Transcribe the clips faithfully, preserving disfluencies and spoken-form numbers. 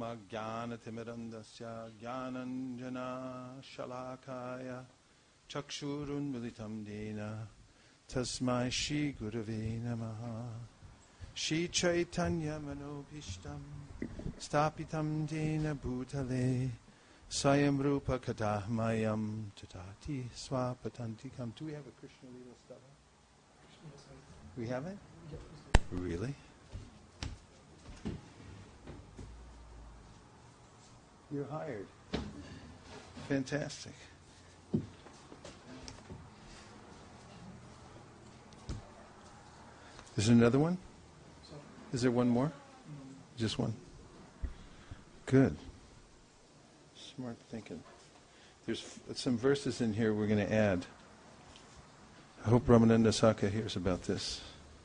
Brahma Jnana Timirandasya Jnananjana Shalakaya Chakshurun Militam Dena Tasmai Shri Gurave Namaha Shri Chaitanya Manobhishtam Stapitam Dena Bhutale Sayam Rupa Kadahmayam Tatati Swapatantikam. Do we have a Krishna Lila Stava? We have it? Really? You're hired. Fantastic. Is there another one? Is there one more? Just one? Good. Smart thinking. There's f- some verses in here we're going to add. I hope Ramananda Saka hears about this.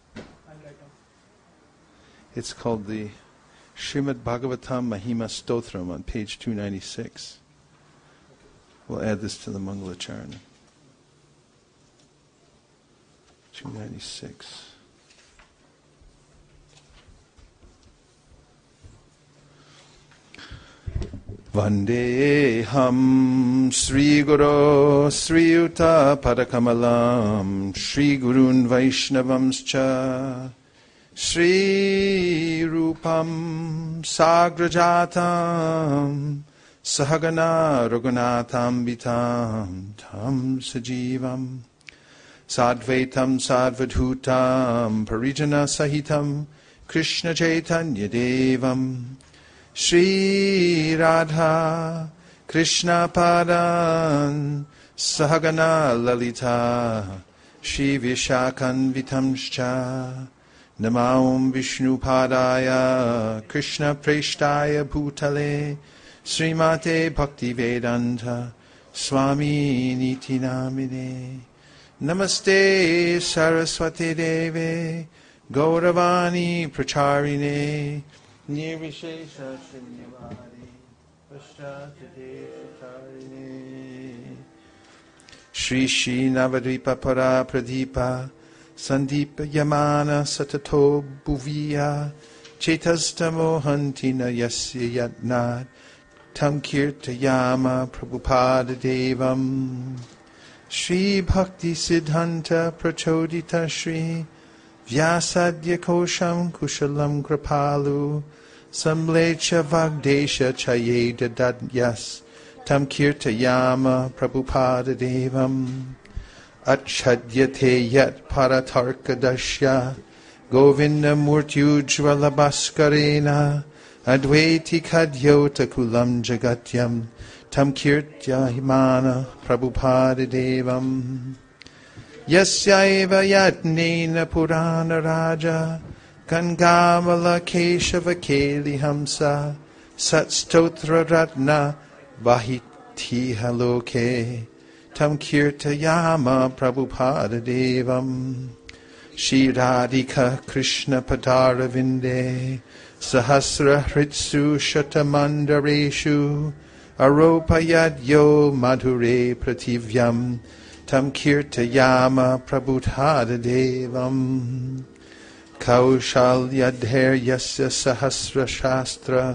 It's called the Srimad Bhagavatam Mahima Stotram on page two ninety-six. We'll add this to the Mangalacharana. two ninety-six. Vandeham Sri Guru Sri Yuta Padakamalam Sri Gurun Vaishnavamscha Shri Rupam Sagrajatam Sahagana Raghunatham Vitam Tam Sajivam Sadvaitam Sadvadhutam Parijana Sahitam Krishna Chaitanya Devam Shri Radha Krishna Padan Sahagana Lalita Shri Vishakan Vitamscha Namaum Vishnu Padaya Krishna Preshtaya Bhutale Srimate Bhaktivedanta Swami Niti Namine Namaste Saraswati Deve Gauravani Pracharine Nirvishesha Shunyavadi Pashtatade Sutarine Shri Shri Navadvipa Para Pradipa Sandeepa Yamana Satato Bhuviya Chetastamo Hantina Yasya Yatnat Tam Kirtayama Prabhupada Devam Shri Bhakti Siddhanta Prachodita Shri Vyasadya Kosham Kushalam Kripalu Samlecha Vagdesha Chayeda Dadyas Tam Kirtayama Prabhupada Devam Achadyate Yat Paratarkadashya Govinda Murtyujvala Bhaskarena Advaiti Kadyota Kulam Jagatyam Tam Kirtya Himana Prabhupada Devam Yasyaiva Yatnena Purana Raja Gangamala Keshava Keli Hamsa Satstotra Ratna Vahiti Haloke Tam Kirtayama Prabhupada Devam Shri Radhika Krishna Padaravinde Sahasra Hritsu Shatamandareshu Aropayadyo Madhure Prativyam Tam Kirtayama Prabhupada Devam Kaushalyadher Yasya Sahasra Shastra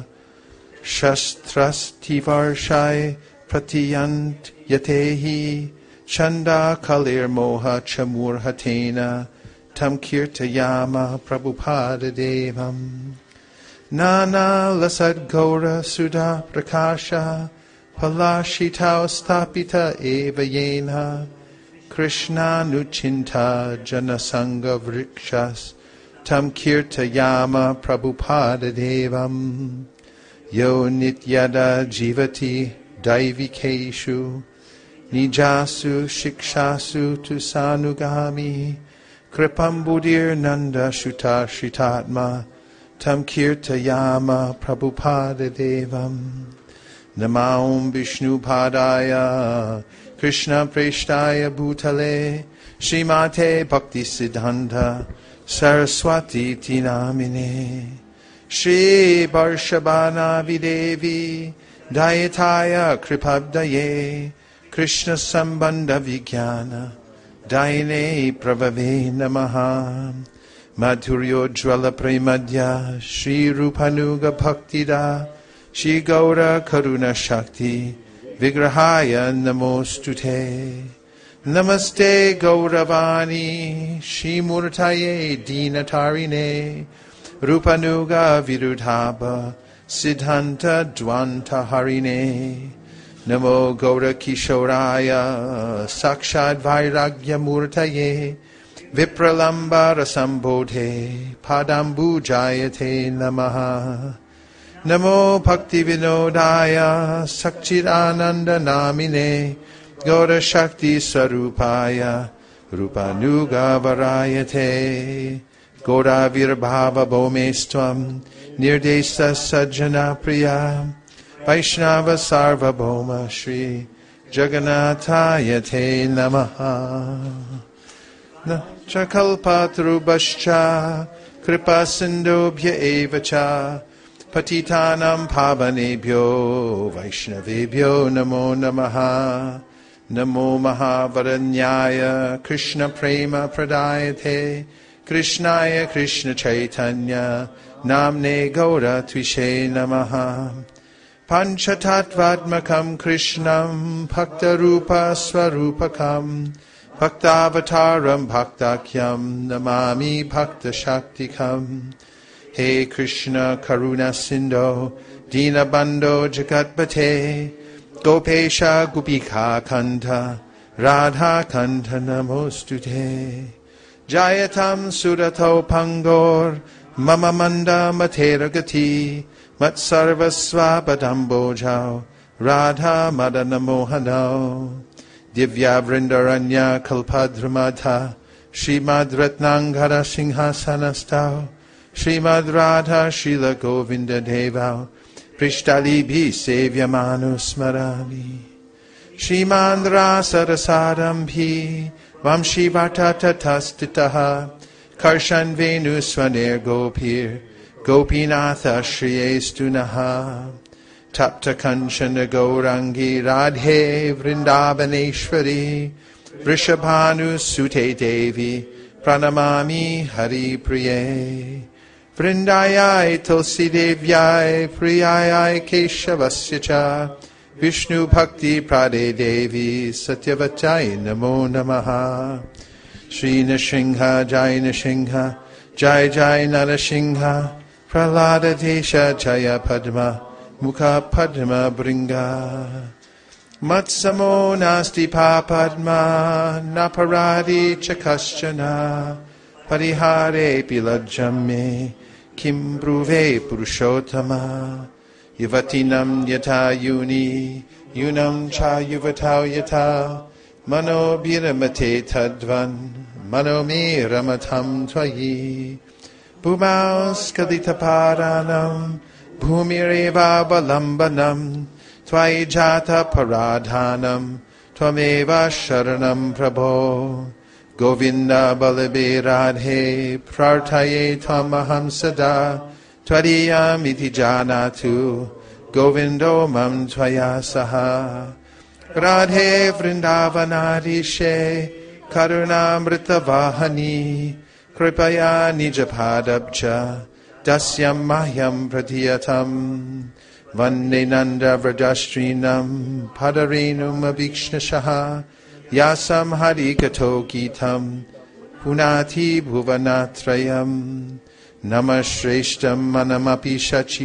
Shastrastivarshai Pratiyant Yatehi Chanda Kalir Moha Chamurhatena Tam Kirtayama Prabhupada Devam Nana Lasad Gaura Sudha Prakasha Palashitao Stapita Eva Yena Krishna Nuchinta Janasanga Vrikshas Tam Kirtayama Prabhupada Devam Yo Nityada Jivati Daivikeshu Nijasu Shikshasu Tusanugami Kripambudir Nanda Shuta Shitatma Tam Kirtayama Prabhupada Devam Namaum Vishnu Padaya Krishna Preshtaya Bhutale Srimate Bhakti Siddhanta Saraswati Tinamine Shri Varshabhana Videvi Dayataya Kripabdaye Krishna Sambandha Vijnana Daine Pravave Namaha Madhuryo Jwala Premadya Shri Rupanuga Bhaktida Shri Gaura Karuna Shakti Vigrahaya Namostute. Namaste Gauravani Shri Murtaye Dinatarine Rupanuga Virudhaba Siddhanta Dvanta Harine. Namo Gaura Kishoraya Sakshad Vairagya Murtaye Vipralamba Rasambodhe Padambu Jayate Namaha. Namo Bhakti Vinodaya Sakchidananda Namine Gaura Shakti Sarupaya Rupanuga Varayate. Gaura Virbhava Bhomestvam Nirdesa Sajjana Priya Vaishnava Sarvabhoma Shri Jagannathayate Namaha. Chakalpatrubhascha Kripa Sindhubhya Evacha Patitanam Pavanebhyo Vaishnavebhyo Namo Namaha. Namo Mahavaranyaya Krishna Prema Pradayate Krishnaya Krishna Chaitanya Namne Gaura Tvishe Namaha. Panchatatvadmakam Krishnam Bhakta Rupa Swarupakam Bhaktavataram Bhaktakyam Namami Bhakta Shaktikam. He Krishna Karuna Sindho Dinabandho Jagatpate Gopesha Gopika Kanta Radha Kanta Namostute. Jayatam Surato Pangor Mama Manda Materagati Matsarvasva Badambojao Radha Madana Mohano. Divya Vrindaranya Kalpadramata Srimad Ratnangara Singhasanastao Srimad Radha Srila Govinda Devao Prishtalibi Sevyamanu Smarami. Srimad Rasarasadambhi Vamshi Vartatatastitaha Karshan Venu Swaner Gopir Gopinatha Shriyestunaha. Tapta Kanchana Gaurangi Radhe Vrindavaneshwari Vrishabhanu Sute Devi Pranamami Hari Priye. Vrindayai Tulsi Devyai Priyayai Keshavasya Cha Vishnu Bhakti Prade Devi Satyavachai Namo Namaha. Shri Nrsimha Jai Nrsimha Jai Jai Narasingha Prahlada Desha Jaya Padma Mukha Padma Bringa. Matsamo Nasti Papadma Naparadi Chakaschana Parihare Pilajame Kim Bruve Purushottama. Yuvatinam Yata Yuni Yunam Cha Yuvatau Yata Mano Biramate Tadvan Mano Me Ramatam Twayi. Bhumaus Kalita Paranam Bhumireva Balambanam Twayi Jata Paradhanam Twameva Sharanam Prabho. Govinda Balabe Radhe Prartaye Tamaham Sada Twadiyam iti janatu Govindo mam tvaya saha. Radhe Vrindavanadishe Karunamrita Vahani Kripaya Nijapadabcha Dasyam Mahyam Pratiyatam. Vande Nanda Vrajastrinam Padarenum Avikshnashaha Yasam Harikato Gitam Punati Bhuvanatrayam. Namashrestam manamapi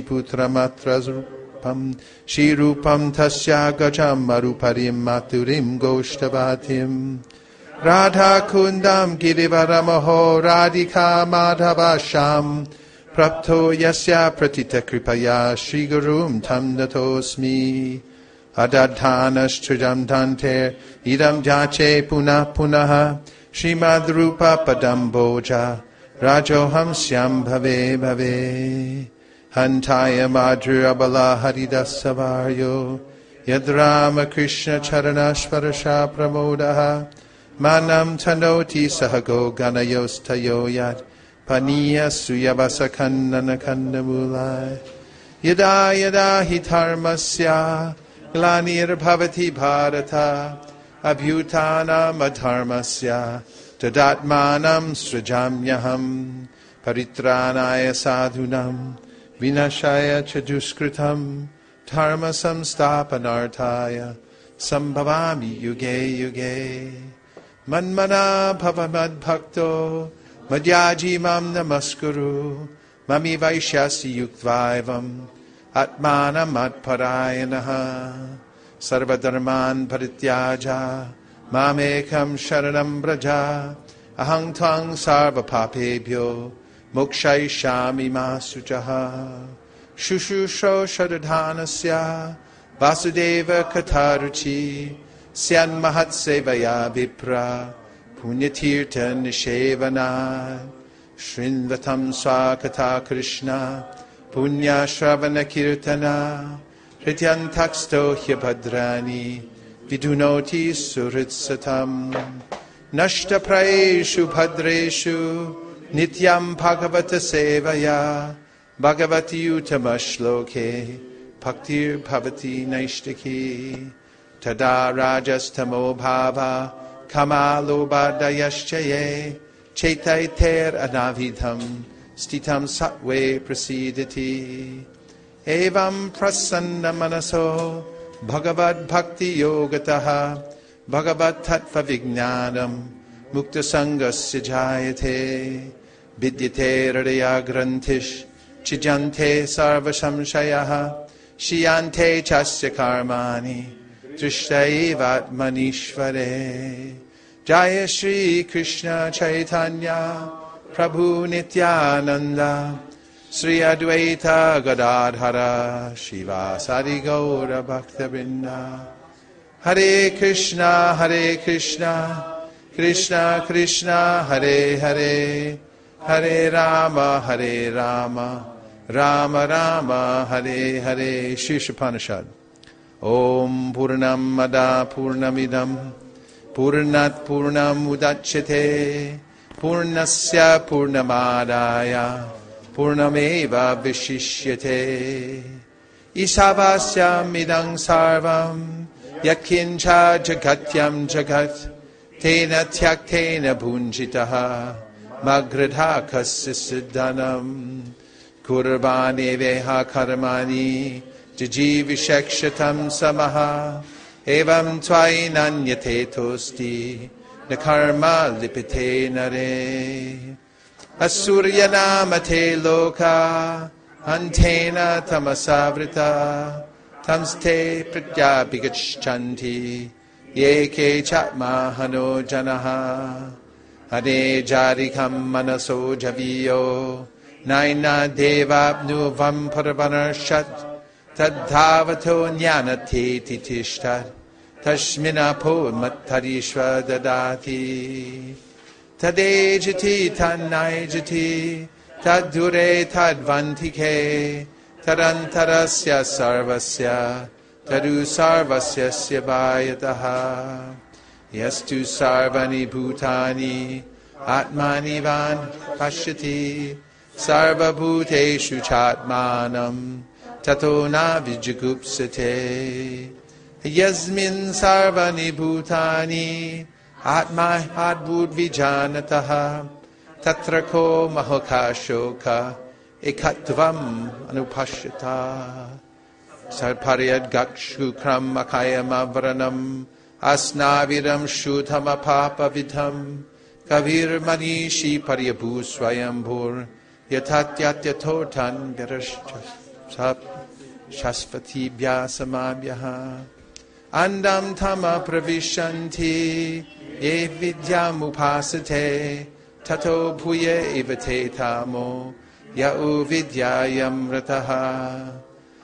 shachiputramatra Shirupam tasya gajam maruparim maturim goshtavatim. Radha kundam girivaramaho radhika madhavasham. Prapto yasya pratita kripaya Shri Gurum tam datosmi. Adadhanas trijam dante idam jache punah punaha. Srimad Rupa Padamboja Rajoham Syam Bhave Bhave. Hantaya Madhur Abala Haridasavaryo Yadrama Krishna Charanashvarasha Pramodaha. Manam Tanoti Sahago Ganayos Tayo Yat Paniya Suyabasa Kandana Kandamulai. Yada Yada Hitarmasya Glanir Bhavati Bharata Abhyutana Madharmasya Tadatmanam Srajamyaham Paritranaya Sadhunam Vinashaya Chaduskritam dharma samstapanartaya sambhavami yuge yuge. Manmana bhavamad bhakto madhyaji mam namaskuru mami vaishyasi yuktvaivam atmana matparayanaha sarvadharman parityaja mamekam sharanam braja ahang tvang sarva papebhyo mokshayishami masuchaha shushusho shadadhanasya vasudeva katharuchi syan mahatsevaya vipra punyatirtha nishevana shrinvatam swakata krishna punya shravana kirtana hrityantaksto hyabhadrani vidunoti suritsatam nashta praeshu bhadreshu nityam bhagavata sevaya bhagavati utamashloke bhaktir bhavati naishtaki tada rajastamo bhava kamalo badayashchaye chaitaiter anavidham stitam satve prasidati evam prasanna manaso bhagavad bhakti yogataha bhagavad tattva vijnanam mukta sangasya jayate vidyate hridaya grantish chijante sarva samshayaha shiyante chasya karmani drishtaivat manishvare. Jaya Shri Krishna Chaitanya Prabhu Nityananda Sri Advaita Gadadhara Shiva Sadi Gaura Bhaktabinda. Hare Krishna Hare Krishna Krishna Krishna Hare Hare Hare Rama Hare Rama Rama Rama Hare Hare. Shri Upanishad. Om Purnam Mada Purnamidam Purnat Purnam Udachyate Purnasya Purnamadaya Purnameva Vishishyate Isavasya Midang Sarvam Yakincha Jagatyam Jagat Tena Tyaktena Bhunjitaha Magradha Kasisiddhanam Kurbani Veha Karmani Jijivishakshatam Samaha Evam Tvainanyate Tosti Nakarma Lipite Nare Asuryanamate Loka Antena Tamasavrita Tamste Pritya Bigachanti Yeke Chatma Hano Janaha Ade Jarikam Manaso Javiyo Naina Devabnu Vamparavarshat Tadhavato Jnanate Titishtar Tashmina Po Mattarishva Dadati Tadejati Tannaijati Tadure Tadvantike Tarantarasya Sarvasya Tadu Sarvasya Syabayataha Yastu Sarvani Bhutani Atmani Van Pashyati Sarva Bhuteshu Chatmanam Tato na vijagupsate Yasmin sarvani bhutani Atma adbud vijanataha Tatrako mahokashoka Ekatvam anupashyata Sarpariyad gakshu kram akayam avranam Asnaviram shudham apapa vidham Kavir manishi paryabu swayambhur Yatatyatyatortan garashchas Sap Shasvati Bhyasamabhyaha Andam Tama Pravishanti Ye Vidyam Upasate Tato Bhuye Evate Tamo Ya'u Vidyayam Rataha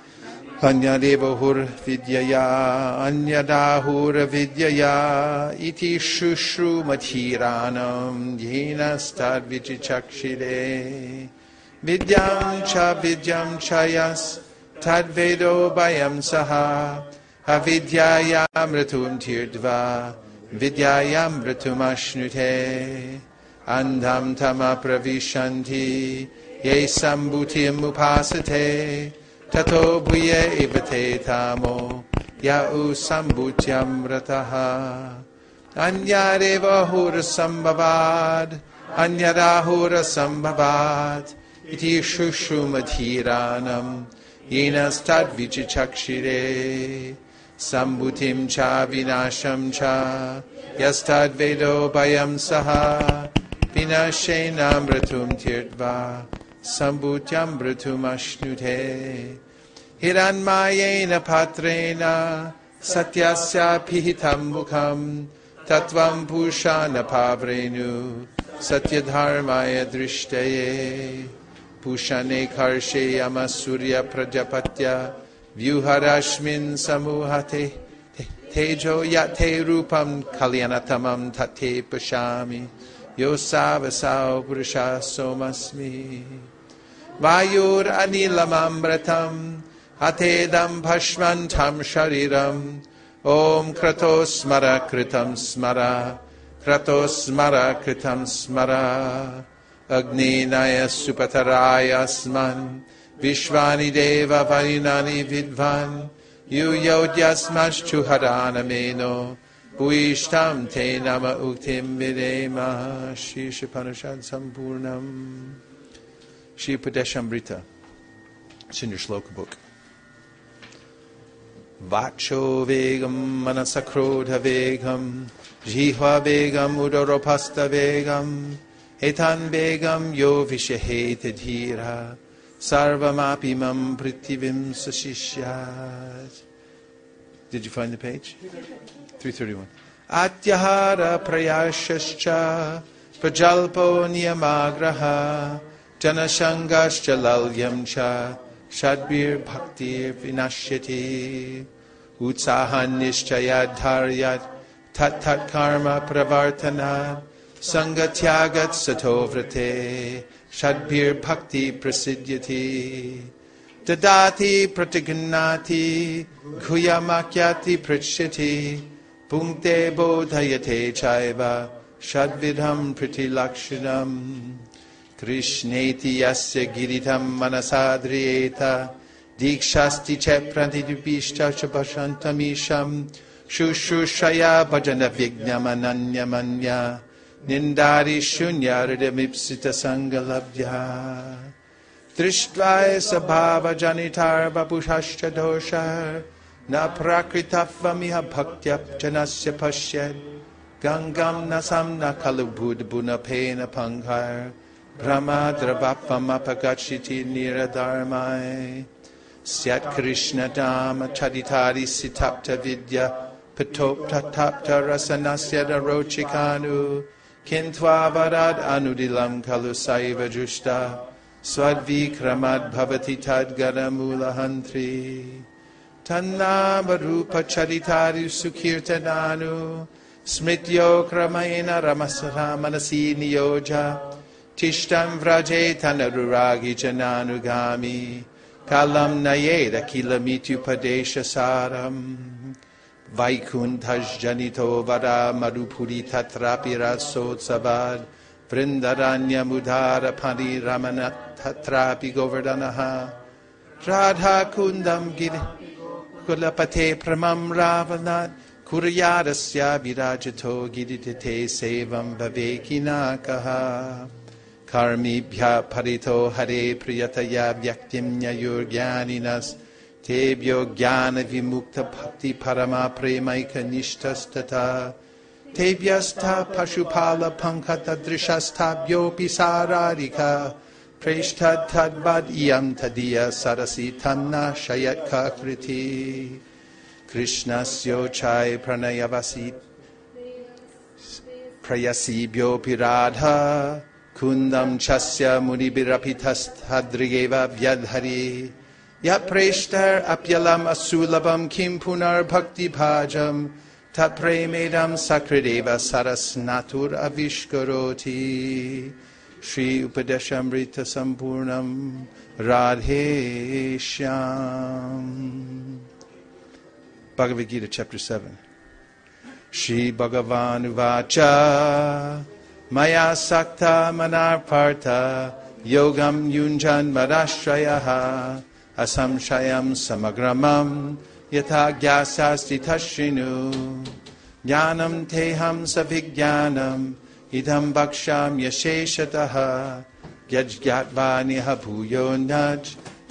Anyadevahur Vidyaya Anyadahur Vidyaya Iti Shushru Matiranam Yenastad Vichichakshide Vidyam cha vidyam chayas tadvedo bayam saha avidyayam ratum tirdva vidyayam ratum ashnute andam tama pravishanti ye sambhutim upasate tato bhuye evate tamo ya'u sambhutyam rataha anyareva hura sambhavad anyarahura sambhavad Iti shushrumathiranam yenastad vichichakshire sambutim cha vinasham cha yastad vedo bayam saha vinashenamratum tirtva sambutyam bratum ashnute hiranmayena patrena satyasya pihitam mukham tatvam pushana pavrenu satyadharmaya drishtaye pushane karshe amasurya prajapatya vyuharashmin samuhate tejo yate rupam kalyanatamam tate pashami yosavasau purusha somasmi vayur anilamamratam atedam bhashmantam shariram om kratos smara kritam smara kratos smara kritam smara agninaya supataraya asman vishvani deva varinani vidvan yuyodyasmash chuharana meno Bhuishtam te nama uktim videma Shri Upanishad Sampurnam Shri Upadeshamrita. It's in your shloka book. Vacho vegam manasakrodha vegam Jihva vegam udaropasta vegam Etan vegam yo vishaheta dhira Sarvamapimam prithivim sashishyat. Did you find the page? three thirty-one. Atyahara prayashascha prajalpo niyamagraha janashangascha lalyam cha shadbir bhaktir vinashyati utsahan nishchayad dharyat tat tat karma pravartanat sangatyagat satovrate shadbir bhakti prasidyati dadati pratignati khuyamakyati prachyati Punkte bodhayate chaiva shadvidham pritilakshanam Krishneti yasya giritam manasadriyeta Dikshasti che prantidubishta chabashantamisham Shushushaya bhajana vignamananyamanya Nindari shunyardamipsita sangalabdhya Drishtvae sabhava janitar babushashcha doshar Na prakritavamiha bhaktyap janasya pashyad Gangam nasam na kalubudbuna pena panghar Brahma dravapam apagachiti niradharmai Syat Krishna dhamma chaditari sitapta vidya Patopta tapta rasanasya darochikanu Kintva varad anudilam kalu saiva jushta Swadvikramad bhavati tadgaramula hantri Tannama rupa charitari sukirtananu Smityo kramaena ramasara manasi niyoja Tishtam vraje tanaruragi jananugami Kalam nayeda kilamitu padesha saram Vaikuntaj janito vara marupuri tatrapi rasotsavad Vrindaranya mudhara pani ramanat tatrapi govardhanaha Radha kundam giri Kulapate pramam ravanat Kuryadasya virajato giditite sevam vavekinakaha Karmibhya parito hare priyataya vyaktim nyayurgyaninas Tebhyo jnana vimukta bhakti parama premaika nishtastata Tebhyasta pashupala pankata drishastabhyopi sararika Preshtad tadvad iyam tadiya sarasi tanna shayatka kriti Krishnasyo chai pranayavasi prayasibhyo piradha Kundam chasya munibirapitastadrigeva vyadhari Yat preshtar apyalam asulabam kim punar bhakti bhajam Tat premedam sakrideva saras natur avishkaroti Shri Upadeshamrita Sampurnam Radhe Shyam. Bhagavad Gita chapter seven. Shri Bhagavan Uvacha Maya Sakta Manarpartha Yogam Yunjan Madashrayaha Asamshayam Samagramam Yatha Gyasasti Tashrinu Jnanam Teham Savigyanam Idam Bhaksham Yasheshataha Gyajgyatva Niha Bhuyo Naj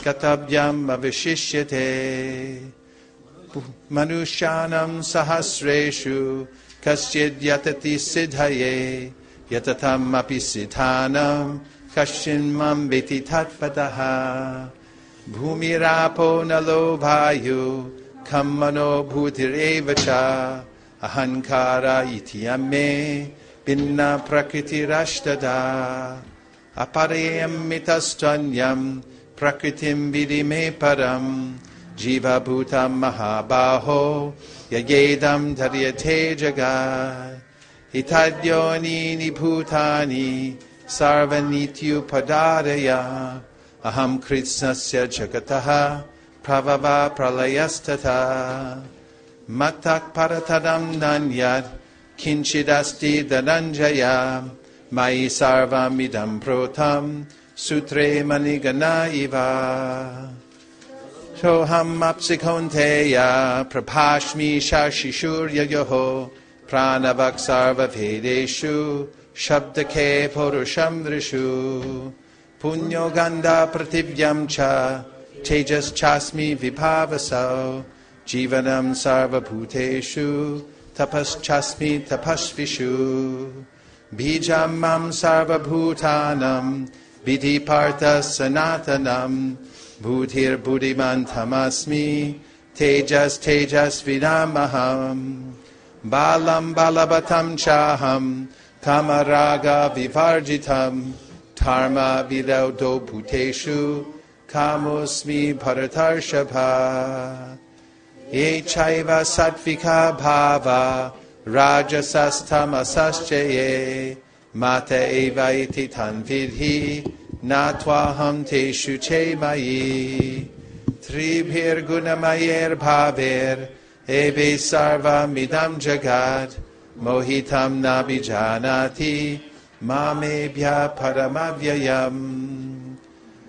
Katavyam avishishyate Manushanam sahasreshu Kaschid yatati siddhaye Yatatam api siddhanam Kashin mam veti tatvataha Bhumirapo nalo bhayu Kammano bhutirevacha Ahankara ityame Binna prakriti rashtada Aparayam mitastanyam Prakritim vidime param Jiva bhutam mahabaho Yagedam dharyate jagad Hitadyoni nibhutani Sarvanityu padaraya Aham kritsnasya jagataha Pravava pralayastata Matak paratadam nanyat Kinchidasti dhananjaya Mai sarvam idam protam Sutre manigana iva Soham apsikonteya Prabhashmi shashishurya yoho Pranavak sarva vedeshu Shabdake purusham drishu Punyo ganda prativyam cha Tejas chasmi vibhavasau Jivanam sarva bhuteshu Tapas chasmi tapasvishu Bijam mam sarva bhutanam Vidhi partha sanatanam Bhutir buddhimantamasmi Tejas tejas vidamaham Balam balabatam chaham Kamaraga vivarjitam Dharma vidaudo bhuteshu Kamosmi bharatarshapha Ye chaiva sattvika bhava Rajasastamasaschaye Mata eva iti tanvidhi Natvaham teshu che mayi Tribhir gunamayer bhaver Ebe sarva midam jagad Mohitam nabijanati Mamebhya paramavyayam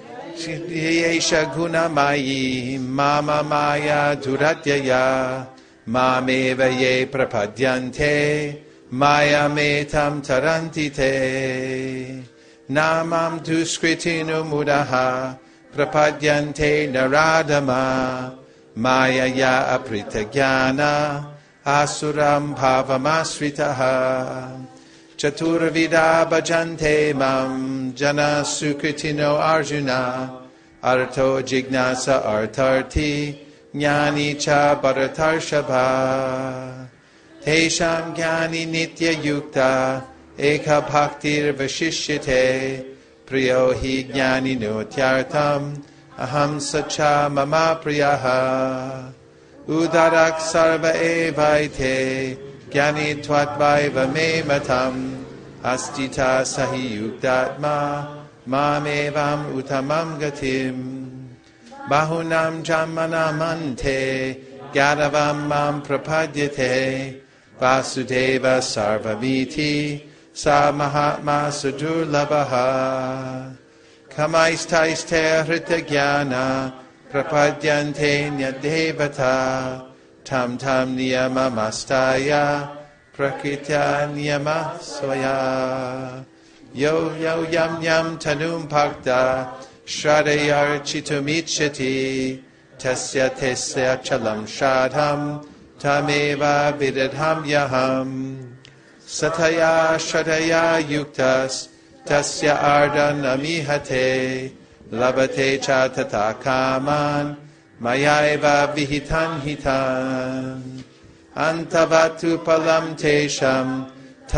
Yesha gunamayi Mama maya duratyaya Mameva ye prapadyante Maya metam tarantite Namam duskritinu mudaha Prapadyante naradama Maya ya apritagyana Asuram bhavamasritaha Chaturvida bhajante mam Jana sukritino arjuna Arto jignasa artarti Jnani cha bharatarshava Tesham jnani nitya yukta Eka bhaktir vashishyate Priyo hi jnani notyartam Aham sacha mama priyaha Udarak sarva evaite Jnani tvatvaiva me matam Astita sahi yuktatma Mamevam utamam gatim Bahunam jamanamante Gadavam mam prapadyate Vasudeva sarvamiti Sa mahatma sudurlabhaha Kamaistaiste hritagyana Prapadyante nyadevata Tam tam niyamamastaya Prakritya niyama swaya Yo yo yam yam tanum bhakta Shradayar chitumicchati Tasya tesya chalam shadham Tameva vidadham yaham Sataya shradaya yuktas Tasya ardan amihate Labate cha tata kaman Mayaiva vihitan hitan Antavatu palam tesham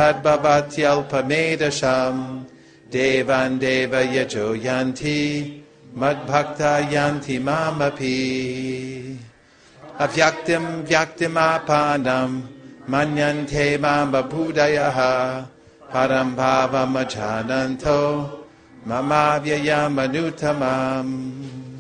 Tadbhavatyalpamedasham Devan deva yajo yanti Madbhakta yanti mamapi Avyaktim vyaktim apanam Manyante mama budayaha Param bhavam ajananto Mamavyayam anutamam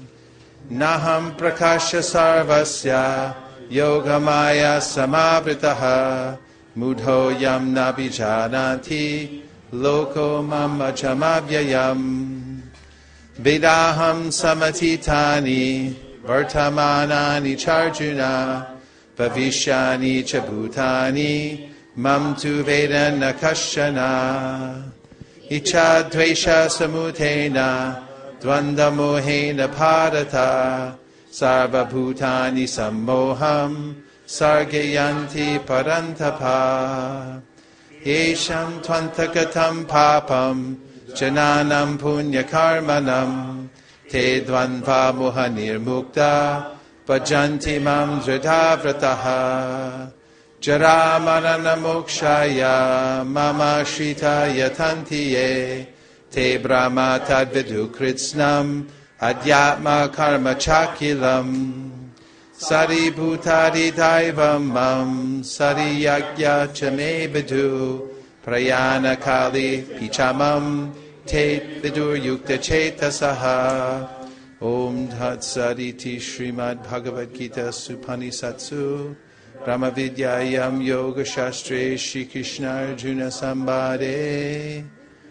Naham prakasha sarvasya Yogamaya samavritaha Mudho yam nabijanati Loko mama chamavyayam Vedaham samatitani Vartamanani charjuna Vavishyani chabhutani Mam tu vedana kashana Icha dvesha samutena dvandamohena bharata sarvabhutani sammoham sargayanti parantapa yesham tvantagatam papam jananam punyakarmanam te dvanva mohanirmukta bhajanti mam dridhavrataha jaramarana mokshaya mama shritaya tantiye te brahma tadvidu kritsnam adyatma karma chakilam sari bhutari daivam mam sari yagya chame vidu prayana kali pichamam te vidur yukta chetasaha om dhat sariti Srimad Bhagavad Gita Supanisatsu Brahma Vidyayam Yoga Shastre Shri Krishna Arjuna Sambade.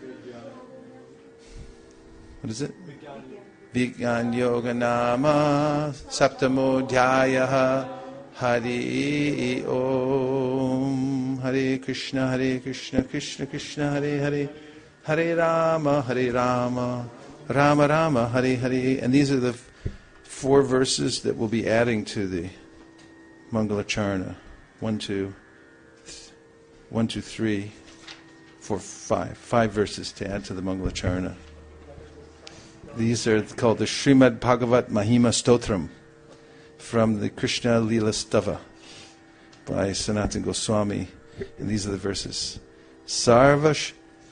What is it? Vigyan Yoga Nama Saptamo Dhyayaha Hari Om. Hare Krishna Hare Krishna Krishna Krishna Hare Hare Hare Rama Hare Rama Rama Rama Hare Hare. And these are the f- four verses that we'll be adding to the Mangalacharna. One, two, th- one, two, three, four, five. Five verses to add to the Mangalacharna. These are called the Srimad Bhagavat Mahima Stotram from the Krishna Lila Stava by Sanatana Goswami. And these are the verses. Sarvash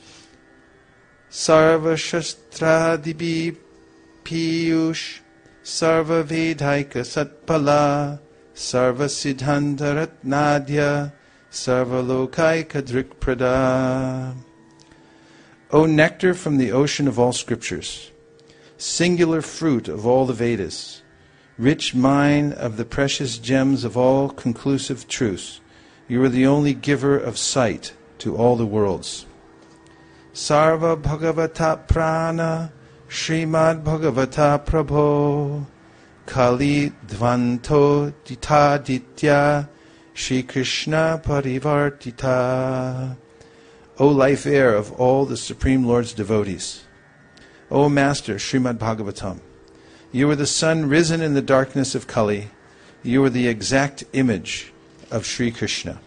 Sarva Shastradibi Piyush Sarva Vedhaika Satpala Sarva Siddhanta Ratnadya Sarva Lokaika Drikprada. O nectar from the ocean of all scriptures, singular fruit of all the Vedas, rich mine of the precious gems of all conclusive truths, you are the only giver of sight to all the worlds. Sarva Bhagavata Prana Srimad Bhagavata Prabho Kali Dvanto Ditaditya Shri Krishna Parivartita. O life air of all the Supreme Lord's devotees, O Master Srimad Bhagavatam, you are the sun risen in the darkness of Kali. You are the exact image of Sri Krishna.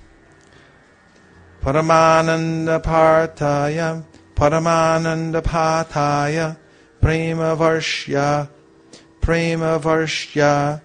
Paramananda Partaya Paramananda Pataya Prema Varshya Prema Varshya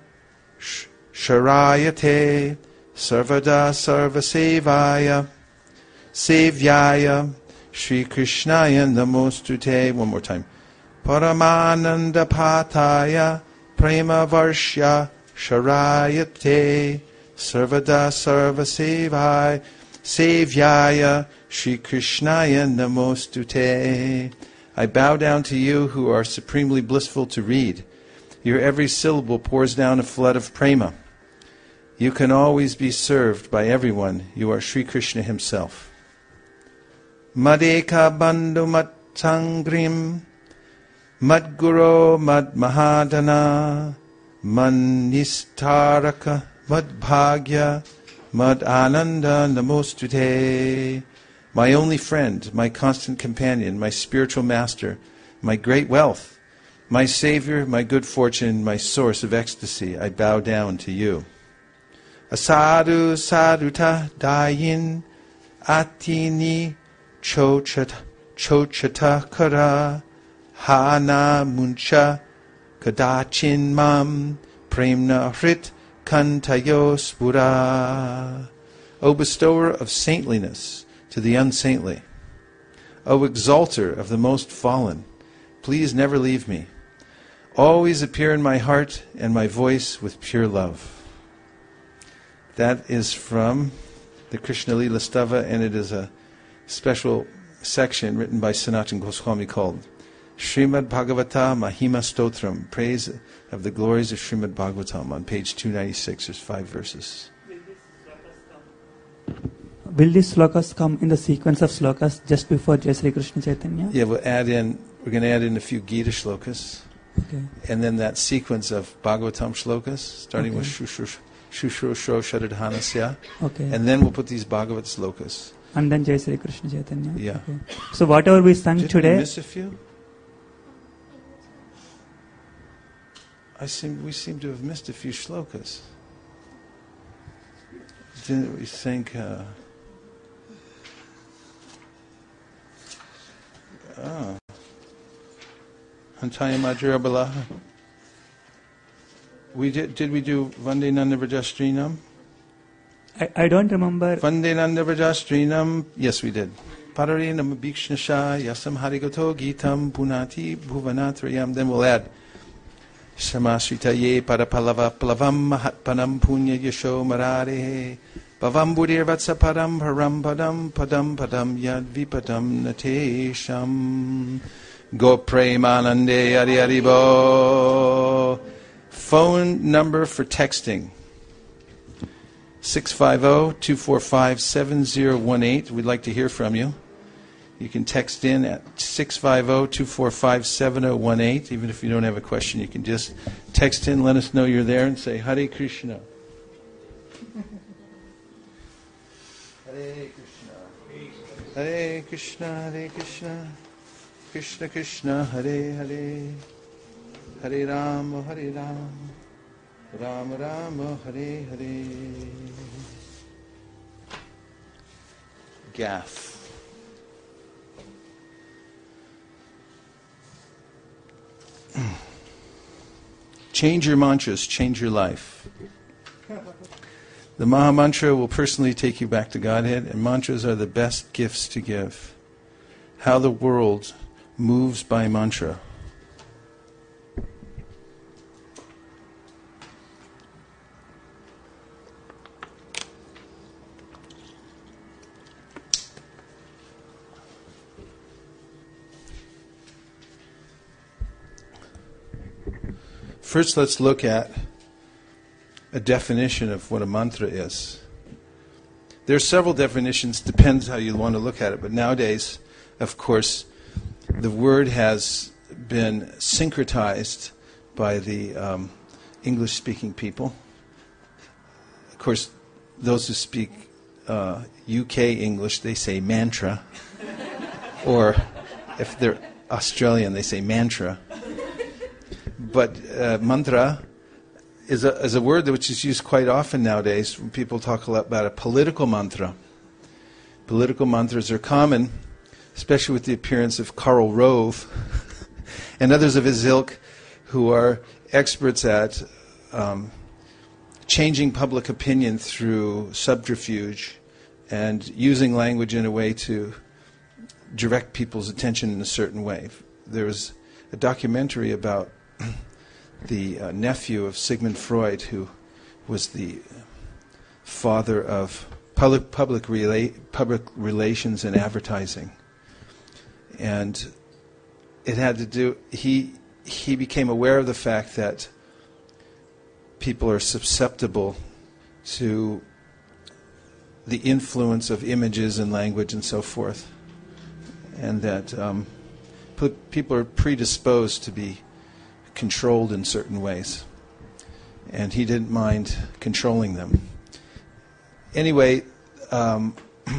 Sharayate Sarvada Sarvasevaya Sevyaya Shri Krishnaya Namostute. One more time. Paramananda Pataya Prema Varshya Sharayate Sarvada Sarvasevaya Sevyaya Shri Krishnaya Namostute. I bow down to you who are supremely blissful to read. Your every syllable pours down a flood of prema. You can always be served by everyone. You are Sri Krishna himself. Madeka bandhu mat sangrim madguru mad mahadana manistaraka madbhagya mad ananda namostute. My only friend, my constant companion, my spiritual master, my great wealth, my savior, my good fortune, my source of ecstasy, I bow down to you. Asadu saduta dayin atini chochata chochata kara hana muncha kadachin mam premna hrit kantayo spura. O bestower of saintliness to the unsaintly, O exalter of the most fallen, please never leave me. Always appear in my heart and my voice with pure love. That is from the Krishna Lila Stava, and it is a special section written by Sanatana Goswami called Srimad Bhagavata Mahima Stotram, praise of the glories of Srimad Bhagavatam. On page two ninety-six, there's five verses. Will these slokas come in the sequence of slokas just before Jai Sri Krishna Chaitanya? Yeah, we'll add in, we're going to add in a few Gita shlokas. Okay. And then that sequence of Bhagavatam shlokas, starting okay. with Shushrush. Shushrushro Sharadhanasya. Okay. And then we'll put these Bhagavat slokas. And then Jai Sri Krishna Chaitanya. Yeah. Okay. So whatever we sang Did today. Did we miss a few? I seem we seem to have missed a few shlokas. Didn't we think? Uh, oh, Hantaya Madhura Balaha. We did. Did we do Vande Nanda Vrajastrinam? I, I don't remember. Vande Nanda Vrajastrinam. Yes, we did. Pararinam Bhikshnasha Yasam Harigato Gitam Punati Bhuvanatrayam. Then we'll add Shamasritaye Parapalava Plavam Mahatpanam Punya Yasho Marare Bhavam Budir Vatsapadam Param Padam Padam Padam Yad Vipadam Natesham Go Premanande Adi Adibo. Phone number for texting six five zero, two four five, seven zero one eight. We'd like to hear from you. You can text in at six five zero, two four five, seven zero one eight. Even if you don't have a question, you can just text in, let us know you're there, and say Hare Krishna. Hare Krishna. Hare Krishna, Hare Krishna. Krishna Krishna, Hare Hare. Hare Rama, Hare Rama. Rama Rama, Hare Hare. Gaff. Change your mantras, change your life. The Maha Mantra will personally take you back to Godhead, and mantras are the best gifts to give. How the world moves by mantra. First, let's look at a definition of what a mantra is. There are several definitions, depends how you want to look at it, but nowadays, of course, the word has been syncretized by the um, English-speaking people. Of course, those who speak uh, U K English, they say mantra, or if they're Australian, they say mantra. But uh, mantra is a, is a word which is used quite often nowadays when people talk a lot about a political mantra. Political mantras are common, especially with the appearance of Karl Rove and others of his ilk who are experts at um, changing public opinion through subterfuge and using language in a way to direct people's attention in a certain way. There was a documentary about the uh, nephew of Sigmund Freud, who was the father of public public, rela- public relations and advertising, and it had to do. He he became aware of the fact that people are susceptible to the influence of images and language and so forth, and that um, people are predisposed to be controlled in certain ways, and he didn't mind controlling them. Anyway, um,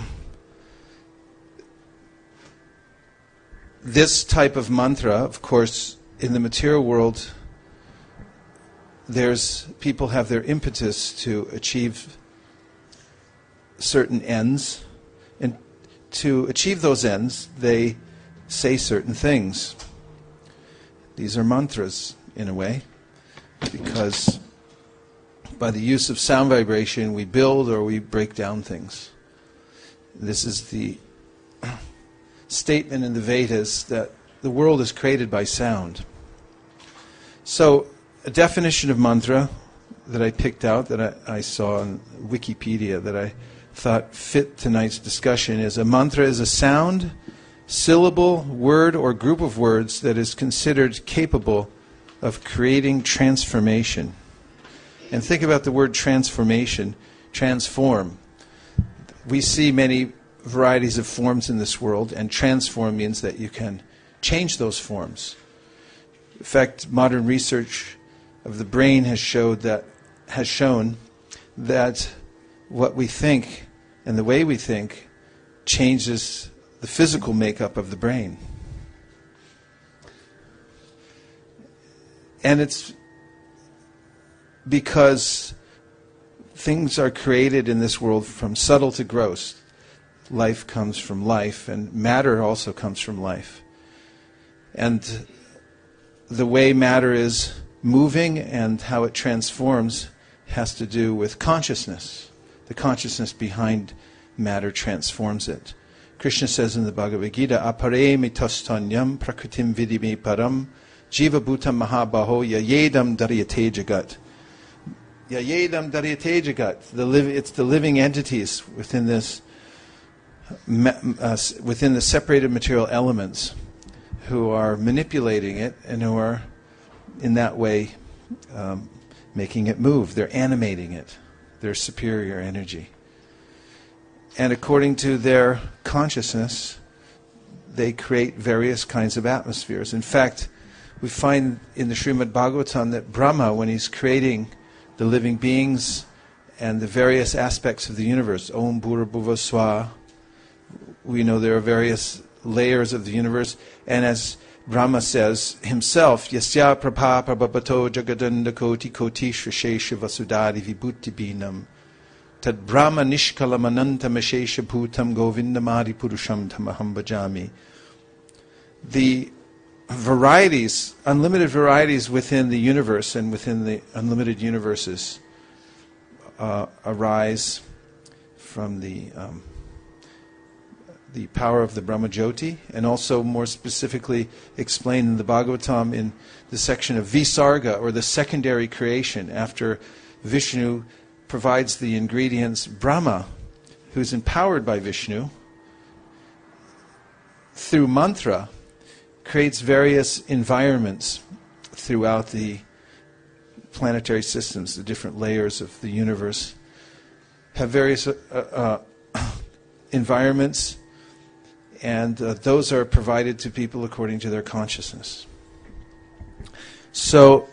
this type of mantra, of course, in the material world, there's people have their impetus to achieve certain ends, and to achieve those ends, they say certain things. These are mantras, in a way, because by the use of sound vibration, we build or we break down things. This is the statement in the Vedas that the world is created by sound. So, a definition of mantra that I picked out, that I, I saw on Wikipedia, that I thought fit tonight's discussion, is a mantra is a sound, syllable, word, or group of words that is considered capable of creating transformation. And think about the word transformation, transform. We see many varieties of forms in this world, and transform means that you can change those forms. In fact, modern research of the brain has showed that has shown that what we think and the way we think changes the physical makeup of the brain. And it's because things are created in this world from subtle to gross. Life comes from life, and matter also comes from life. And the way matter is moving and how it transforms has to do with consciousness. The consciousness behind matter transforms it. Krishna says in the Bhagavad Gita, apare mitastanyam prakritim vidime param jiva bhutam mahabaho yayedam daryate jagat. Yayedam daryate jagat. The liv- it's the living entities within this, uh, within the separated material elements who are manipulating it and who are in that way um, making it move. They're animating it. Their superior energy. And according to their consciousness, they create various kinds of atmospheres. In fact, we find in the Srimad Bhagavatam that Brahma, when he's creating the living beings and the various aspects of the universe, Om Bhura Bhuva Swa, we know there are various layers of the universe, and as Brahma says himself, Yasya Prabha Prabhapato Jagadanda Koti Koti Shrishesha Vasudari Vibhuti Binam Tad Brahma Nishkalamananta Meshesha Bhutam Govindamadi Purusham Tamaham Bhajami. The varieties, unlimited varieties within the universe and within the unlimited universes uh, arise from the um, the power of the Brahma Jyoti, and also more specifically explained in the Bhagavatam in the section of Visarga, or the secondary creation. After Vishnu provides the ingredients, Brahma, who's empowered by Vishnu, through mantra, creates various environments throughout the planetary systems. The different layers of the universe have various uh, uh, environments, and uh, those are provided to people according to their consciousness. So,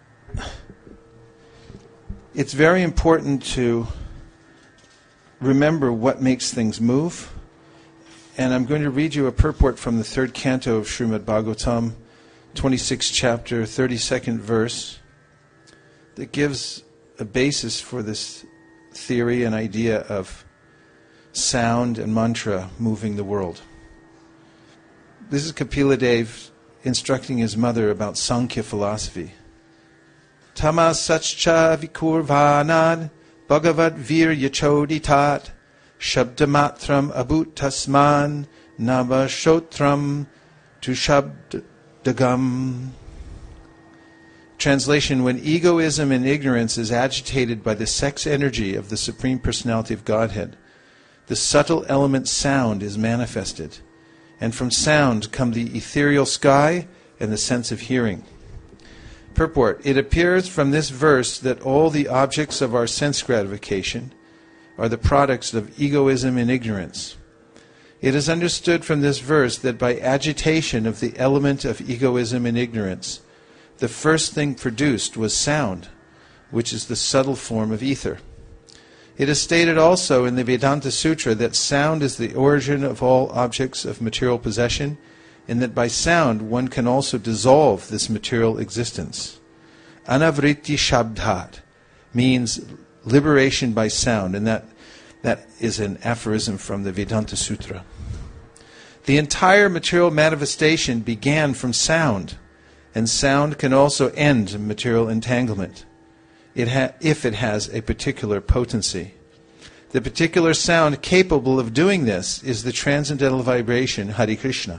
it's very important to remember what makes things move. And I'm going to read you a purport from the third canto of Srimad Bhagavatam, twenty-sixth chapter, thirty-second verse, that gives a basis for this theory and idea of sound and mantra moving the world. This is Kapila Dev instructing his mother about Sankhya philosophy. Tamas sachcha vikurvanad bhagavad vir yachoditat shabdamatram abut tasman navashotram tu shabdagam. Translation: when egoism and ignorance is agitated by the sex energy of the Supreme Personality of Godhead, the subtle element sound is manifested, and from sound come the ethereal sky and the sense of hearing. Purport: it appears from this verse that all the objects of our sense gratification are the products of egoism and ignorance. It is understood from this verse that by agitation of the element of egoism and ignorance, the first thing produced was sound, which is the subtle form of ether. It is stated also in the Vedanta Sutra that sound is the origin of all objects of material possession, and that by sound one can also dissolve this material existence. Anavritti Shabdhat means liberation by sound, and that, that is an aphorism from the Vedanta Sutra. The entire material manifestation began from sound, and sound can also end material entanglement it ha- if it has a particular potency. The particular sound capable of doing this is the transcendental vibration Hare Krishna.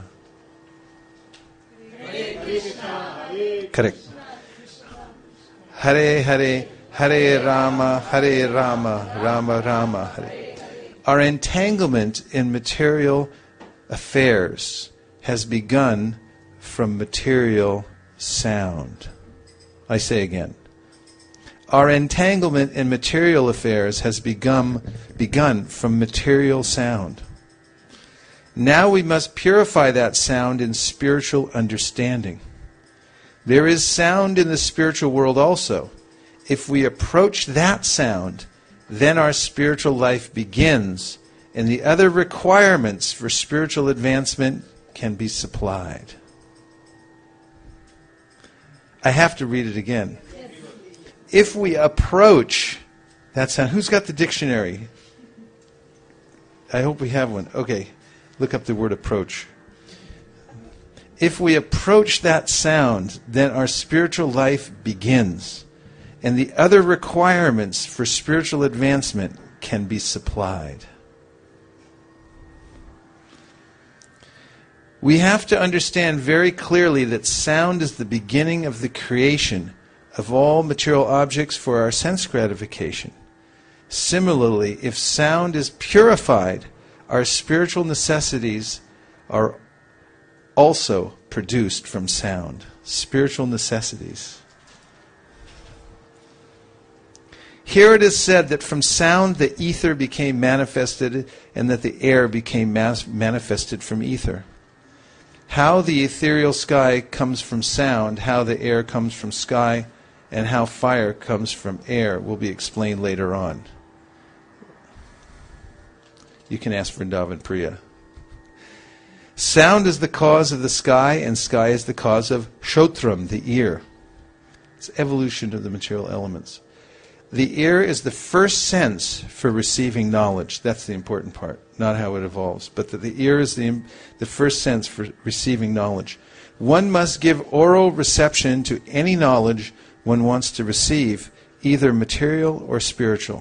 Hare Krishna, Hare Correct. Hare Hare, Hare Rama, Hare Rama, Rama Rama, Hare. Our entanglement in material affairs has begun from material sound. I say again. Our entanglement in material affairs has begun, begun from material sound. Now we must purify that sound in spiritual understanding. There is sound in the spiritual world also. If we approach that sound, then our spiritual life begins, and the other requirements for spiritual advancement can be supplied. I have to read it again. if we approach that sound, who's got the dictionary? I hope we have one. Okay, look up the word approach. If we approach that sound, then our spiritual life begins, and the other requirements for spiritual advancement can be supplied. We have to understand very clearly that sound is the beginning of the creation of all material objects for our sense gratification. Similarly, if sound is purified, our spiritual necessities are also produced from sound. Spiritual necessities. Here it is said that from sound the ether became manifested, and that the air became mas- manifested from ether. How the ethereal sky comes from sound, how the air comes from sky, and how fire comes from air will be explained later on. You can ask Vrindavan Priya. Sound is the cause of the sky, and sky is the cause of Shotram, the ear. It's evolution of the material elements. The ear is the first sense for receiving knowledge. That's the important part, not how it evolves. But that the ear is the, the first sense for receiving knowledge. One must give oral reception to any knowledge one wants to receive, either material or spiritual.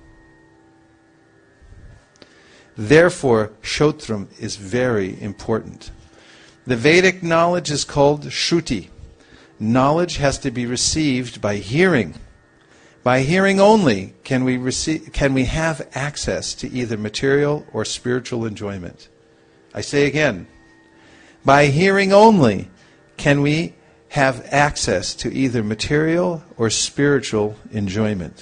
Therefore, Shotram is very important. The Vedic knowledge is called Shruti. Knowledge has to be received by hearing. By hearing only can we receive, can we have access to either material or spiritual enjoyment. I say again, by hearing only can we have access to either material or spiritual enjoyment.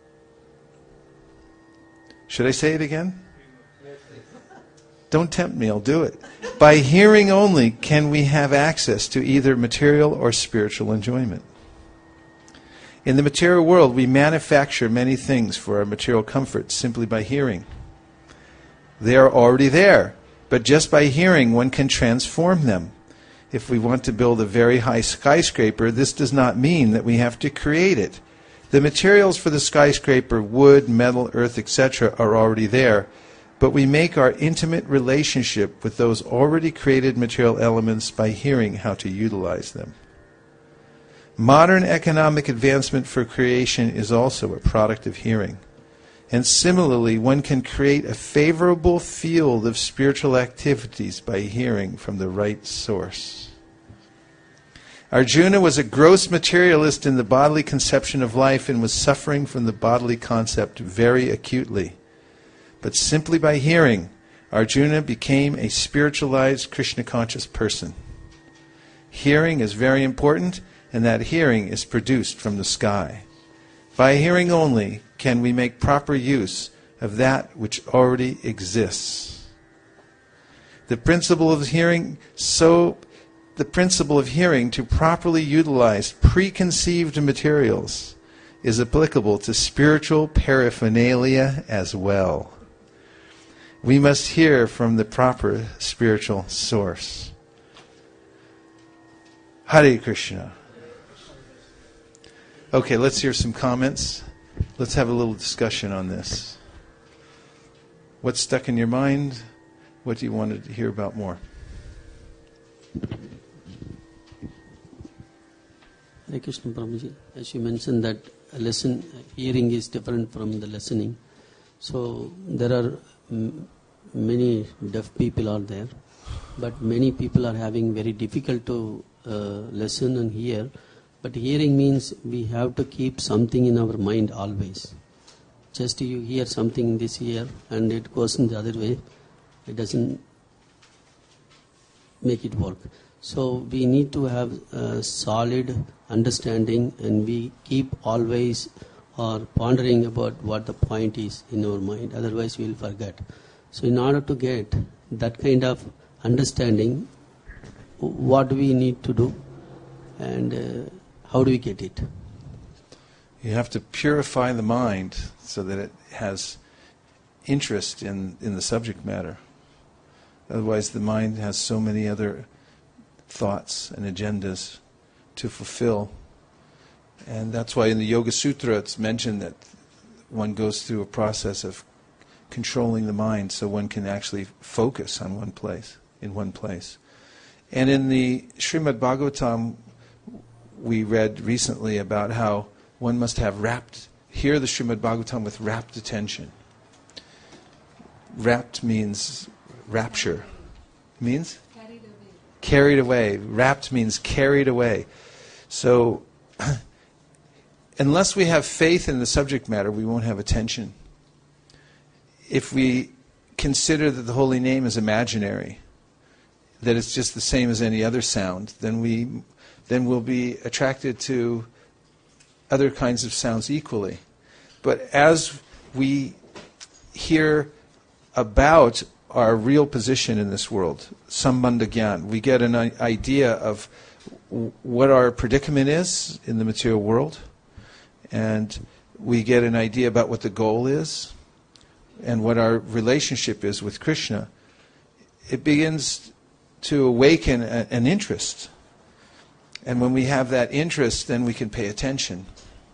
Should I say it again? Don't tempt me, I'll do it. By hearing only can we have access to either material or spiritual enjoyment. In the material world, we manufacture many things for our material comfort simply by hearing. They are already there, but just by hearing one can transform them. If we want to build a very high skyscraper, this does not mean that we have to create it. The materials for the skyscraper, wood, metal, earth, et cetera, are already there, but we make our intimate relationship with those already created material elements by hearing how to utilize them. Modern economic advancement for creation is also a product of hearing. And similarly, one can create a favorable field of spiritual activities by hearing from the right source. Arjuna was a gross materialist in the bodily conception of life and was suffering from the bodily concept very acutely. But simply by hearing, Arjuna became a spiritualized Krishna-conscious person. Hearing is very important, and that hearing is produced from the sky. By hearing only can we make proper use of that which already exists. The principle of hearing, so the principle of hearing to properly utilize preconceived materials is applicable to spiritual paraphernalia as well. We must hear from the proper spiritual source. Hare Krishna. Okay, let's hear some comments. Let's have a little discussion on this. What's stuck in your mind? What do you want to hear about more? Hare Krishna Prabhuji, as you mentioned that a listen, hearing is different from the listening. So there are m- many deaf people out there, but many people are having very difficult to uh, listen and hear. But hearing means we have to keep something in our mind always. Just you hear something in this ear and it goes in the other way, it doesn't make it work. So we need to have a solid understanding, and we keep always or pondering about what the point is in our mind, otherwise we will forget. So in order to get that kind of understanding, what do we need to do and uh, how do we get it? You have to purify the mind so that it has interest in, in the subject matter. Otherwise the mind has so many other thoughts and agendas to fulfill. And that's why in the Yoga Sutra it's mentioned that one goes through a process of controlling the mind so one can actually focus on one place, in one place. And in the Srimad Bhagavatam, we read recently about how one must have rapt, hear the Srimad Bhagavatam with rapt attention. Rapt means rapture. Means? Carried away. Carried away. Rapt means carried away. So, unless we have faith in the subject matter, we won't have attention. If we consider that the holy name is imaginary, that it's just the same as any other sound, then we then we'll be attracted to other kinds of sounds equally. But as we hear about our real position in this world, Sambandha Gyan, we get an idea of what our predicament is in the material world, and we get an idea about what the goal is, and what our relationship is with Krishna. It begins to awaken a, an interest. And when we have that interest, then we can pay attention.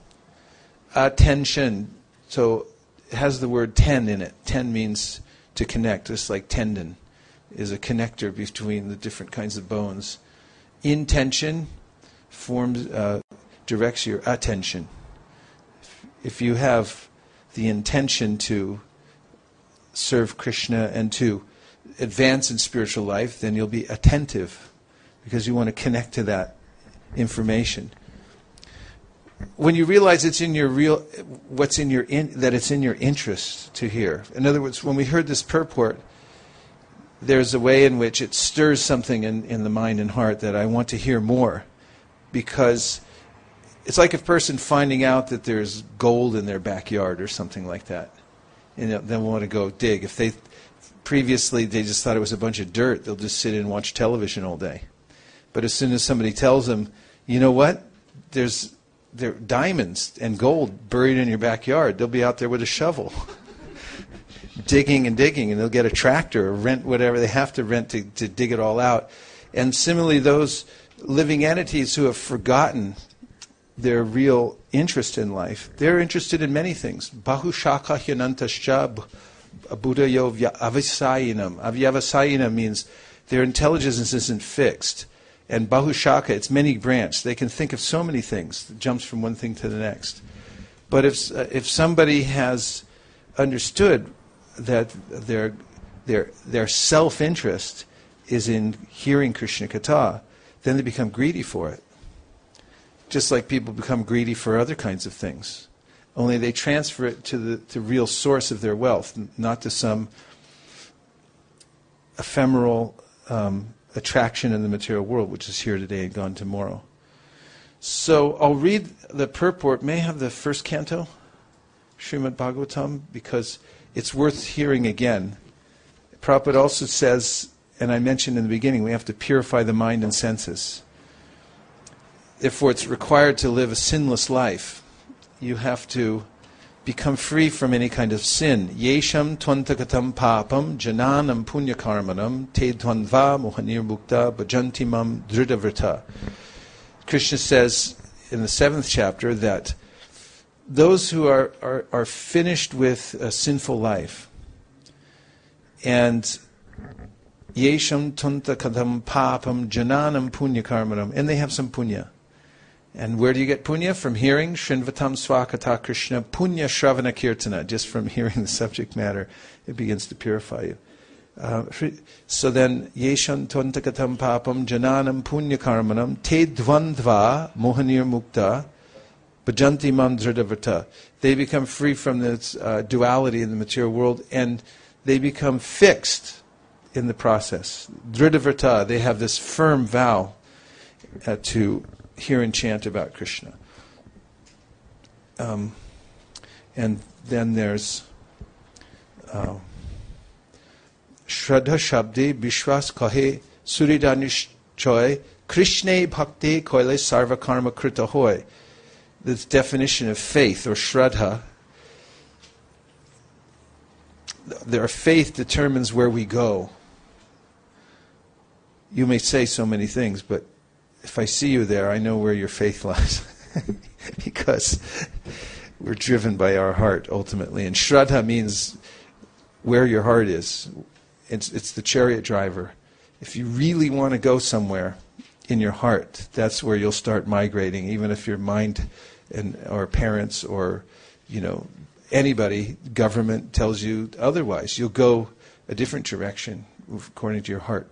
Attention. So it has the word ten in it. Ten means to connect, just like tendon is a connector between the different kinds of bones. Intention forms, uh, directs your attention. If, if you have the intention to serve Krishna and to advance in spiritual life, then you'll be attentive because you want to connect to that information. When you realize it's in your real, what's in your in, that it's in your interest to hear. In other words, when we heard this purport, there's a way in which it stirs something in, in the mind and heart that I want to hear more, because it's like a person finding out that there's gold in their backyard or something like that, and they'll want to go dig. If they previously they just thought it was a bunch of dirt, they'll just sit and watch television all day. But as soon as somebody tells them, you know what, there's there are diamonds and gold buried in your backyard, they'll be out there with a shovel, digging and digging, and they'll get a tractor or rent whatever they have to rent to, to dig it all out. And similarly, those living entities who have forgotten their real interest in life, they're interested in many things. Bahushaka hyanantascha buddhayo avyavasayinam. Avyavasayinam means their intelligence isn't fixed. And Bahushaka, it's many branched. They can think of so many things. It jumps from one thing to the next. But if uh, if somebody has understood that their their their self-interest is in hearing Krishna Katha, then they become greedy for it. Just like people become greedy for other kinds of things. Only they transfer it to the to real source of their wealth, not to some ephemeral um, attraction in the material world, which is here today and gone tomorrow. So I'll read the purport. May I have the first canto, Srimad Bhagavatam, because it's worth hearing again. Prabhupada also says, and I mentioned in the beginning, we have to purify the mind and senses. Therefore, it's required to live a sinless life. You have to become free from any kind of sin. Yesham twantakatam papam jananam punyakarmanam te dvandva mohanirmukta bhajantimam dhridavrta. Krishna says in the seventh chapter that those who are, are, are finished with a sinful life, and yesham twantakatam papam jananam punyakarmanam, and they have some punya. And where do you get punya? From hearing Shrinvatam Swakata Krishna Punya Shravana Kirtana. Just from hearing the subject matter, it begins to purify you. Uh, so then, Yeshan Twantakatam Papam Jananam Punya Karmanam Te Dvandva Mohanir Mukta Bhajanti Mam Dhridavrta. They become free from this uh, duality in the material world, and they become fixed in the process. Dhridavrta, they have this firm vow uh, to hear and chant about Krishna. Um, and then there's uh, Shraddha Shabde Vishwas Kahe Suridanish Choy Krishne Bhakti Koile Sarva Karma Krita Hoy. This definition of faith, or Shraddha. Their faith determines where we go. You may say so many things, but if I see you there, I know where your faith lies. because we're driven by our heart ultimately. And Shraddha means where your heart is. It's, it's the chariot driver. If you really want to go somewhere in your heart, that's where you'll start migrating, even if your mind and or parents or, you know, anybody, government tells you otherwise. You'll go a different direction according to your heart.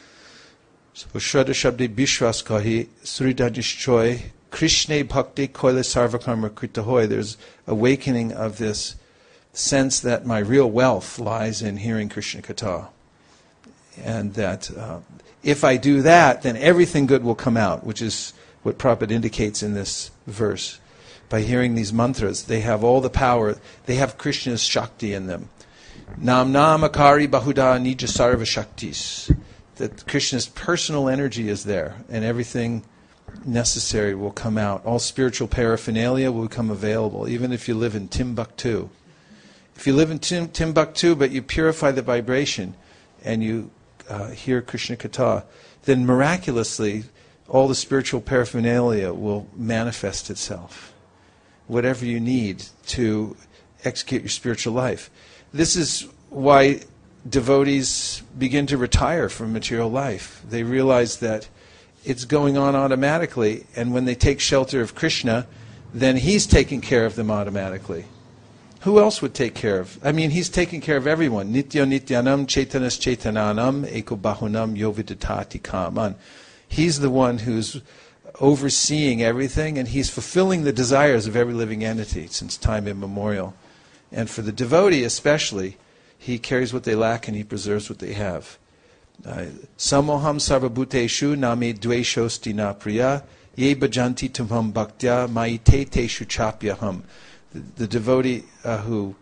So Shraddha Shabde Bishwas Kahi Sridhajishchoy Krishna Bhakti Koile Sarvakarma Kritahoy. There's awakening of this sense that my real wealth lies in hearing Krishna Katha. And that uh, if I do that, then everything good will come out, which is what Prabhupada indicates in this verse. By hearing these mantras, they have all the power. They have Krishna's Shakti in them. Nam Nam Akari Bahuda Nija Sarva Shaktis. That Krishna's personal energy is there, and everything necessary will come out. All spiritual paraphernalia will become available, even if you live in Timbuktu. If you live in Tim- Timbuktu, but you purify the vibration, and you uh, hear Krishna Katha, then miraculously, all the spiritual paraphernalia will manifest itself. Whatever you need to execute your spiritual life. This is why devotees begin to retire from material life. They realize that it's going on automatically, and when they take shelter of Krishna, then He's taking care of them automatically. Who else would take care of? I mean, He's taking care of everyone. Nitya Nityanam Chaitanas Chaitananam Eko Bahunam Yoviditati Kaman. He's the one who's overseeing everything, and He's fulfilling the desires of every living entity since time immemorial. And for the devotee especially, He carries what they lack and He preserves what they have. Samoham sarvabhuteshu name dveshosti na priya ye bhajanti tumham bhaktya maite teshu chapyaham. The, the devotee uh, who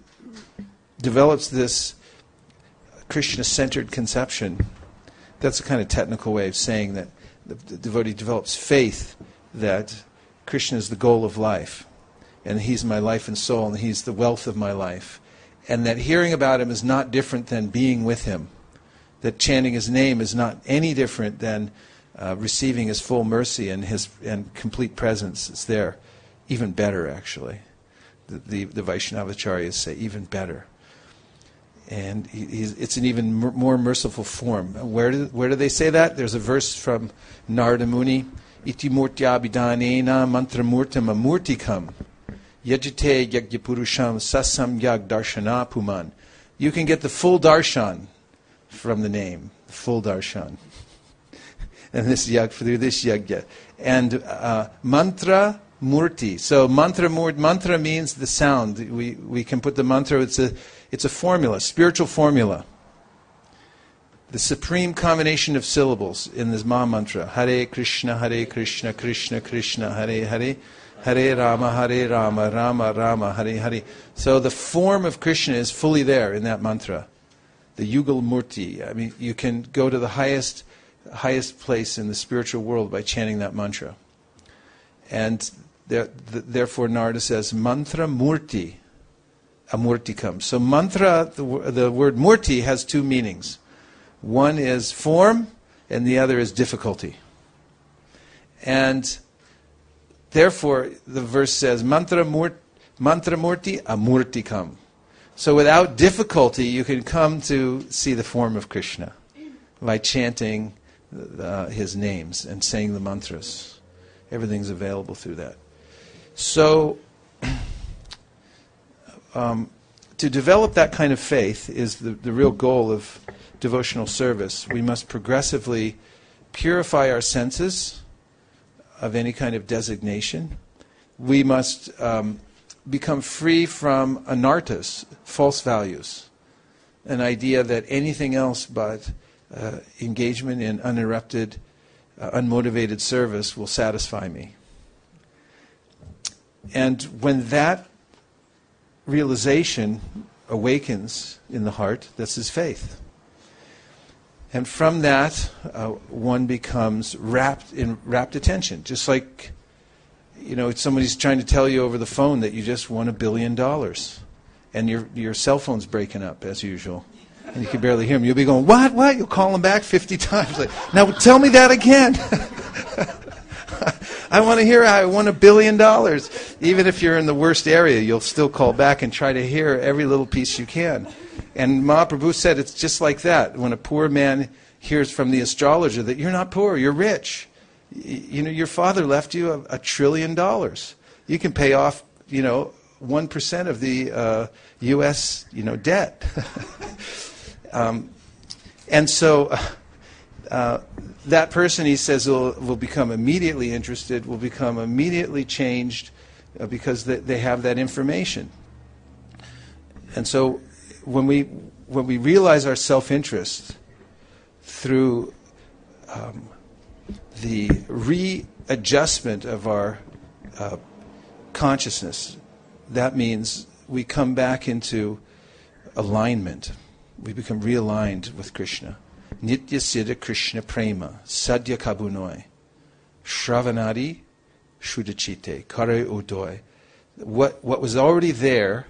develops this Krishna-centered conception, that's a kind of technical way of saying that the, the devotee develops faith that Krishna is the goal of life, and He's my life and soul, and He's the wealth of my life, and that hearing about Him is not different than being with Him, that chanting His name is not any different than uh, receiving His full mercy and His and complete presence is there. Even better, actually. The, the, the Vaishnavacharyas say even better. And he, he's, it's an even mer- more merciful form. Where do, where do they say that? There's a verse from Narada Muni, Iti murtya abhidanena mantramurtam amurtikam yajite yagyapurusham sasam yag darshana puman. You can get the full darshan from the name, the full darshan. And this yag, through this yagya. And uh, mantra murti. So mantra murt, mantra means the sound. We we can put the mantra, it's a it's a formula, spiritual formula. The supreme combination of syllables in this Maha Mantra. Hare Krishna, Hare Krishna, Krishna Krishna, Hare Hare, Hare Rama, Hare Rama, Rama Rama, Hare Hare. So the form of Krishna is fully there in that mantra. The Yugal Murti. I mean, you can go to the highest highest place in the spiritual world by chanting that mantra. And there, the, therefore Narada says, mantra murti, amurtikam. So mantra, the, the word murti has two meanings. One is form, and the other is difficulty. And therefore, the verse says, mantra, mur, mantra murti, amurtikam. So without difficulty, you can come to see the form of Krishna by chanting uh, His names and saying the mantras. Everything's available through that. So, um, to develop that kind of faith is the, the real goal of devotional service. We must progressively purify our senses of any kind of designation. We must um, become free from anartas, false values, an idea that anything else but uh, engagement in uninterrupted, uh, unmotivated service will satisfy me. And when that realization awakens in the heart, this is faith. And from that, uh, one becomes wrapped in rapt attention. Just like, you know, somebody's trying to tell you over the phone that you just won a billion dollars. And your your cell phone's breaking up, as usual. And you can barely hear them. You'll be going, what, what? You'll call them back fifty times. Like, now tell me that again. I want to hear how I won a billion dollars. Even if you're in the worst area, you'll still call back and try to hear every little piece you can. And Mahaprabhu said it's just like that. When a poor man hears from the astrologer that you're not poor, you're rich. You know, your father left you a, a trillion dollars. You can pay off, you know, one percent of the uh, U S, you know, debt. um, and so uh, that person, he says, will, will become immediately interested, will become immediately changed uh, because they, they have that information. And so when we when we realize our self-interest through um, the readjustment of our uh, consciousness, that means we come back into alignment. We become realigned with Krishna. Nitya Siddha Krishna Prema, Sadhya Kabunoi, Shravanadi Shuddhachite, Kare Udoy. What, what was already there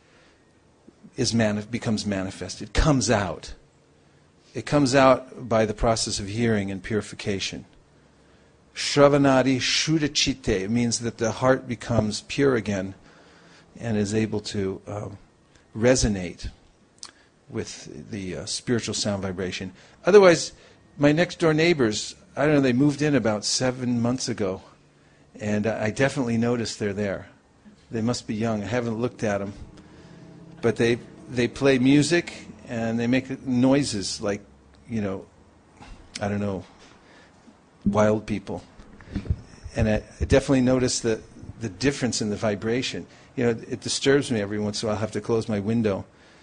is manif- becomes manifested, comes out. It comes out by the process of hearing and purification. Shravanadi Shuddhachite means that the heart becomes pure again and is able to um, resonate with the uh, spiritual sound vibration. Otherwise, my next door neighbors, I don't know, they moved in about seven months ago, and I definitely noticed they're there. They must be young. I haven't looked at them. But they they play music, and they make noises like, you know, I don't know, wild people. And I, I definitely noticed the, the difference in the vibration. You know, it disturbs me every once in a while. I have to close my window,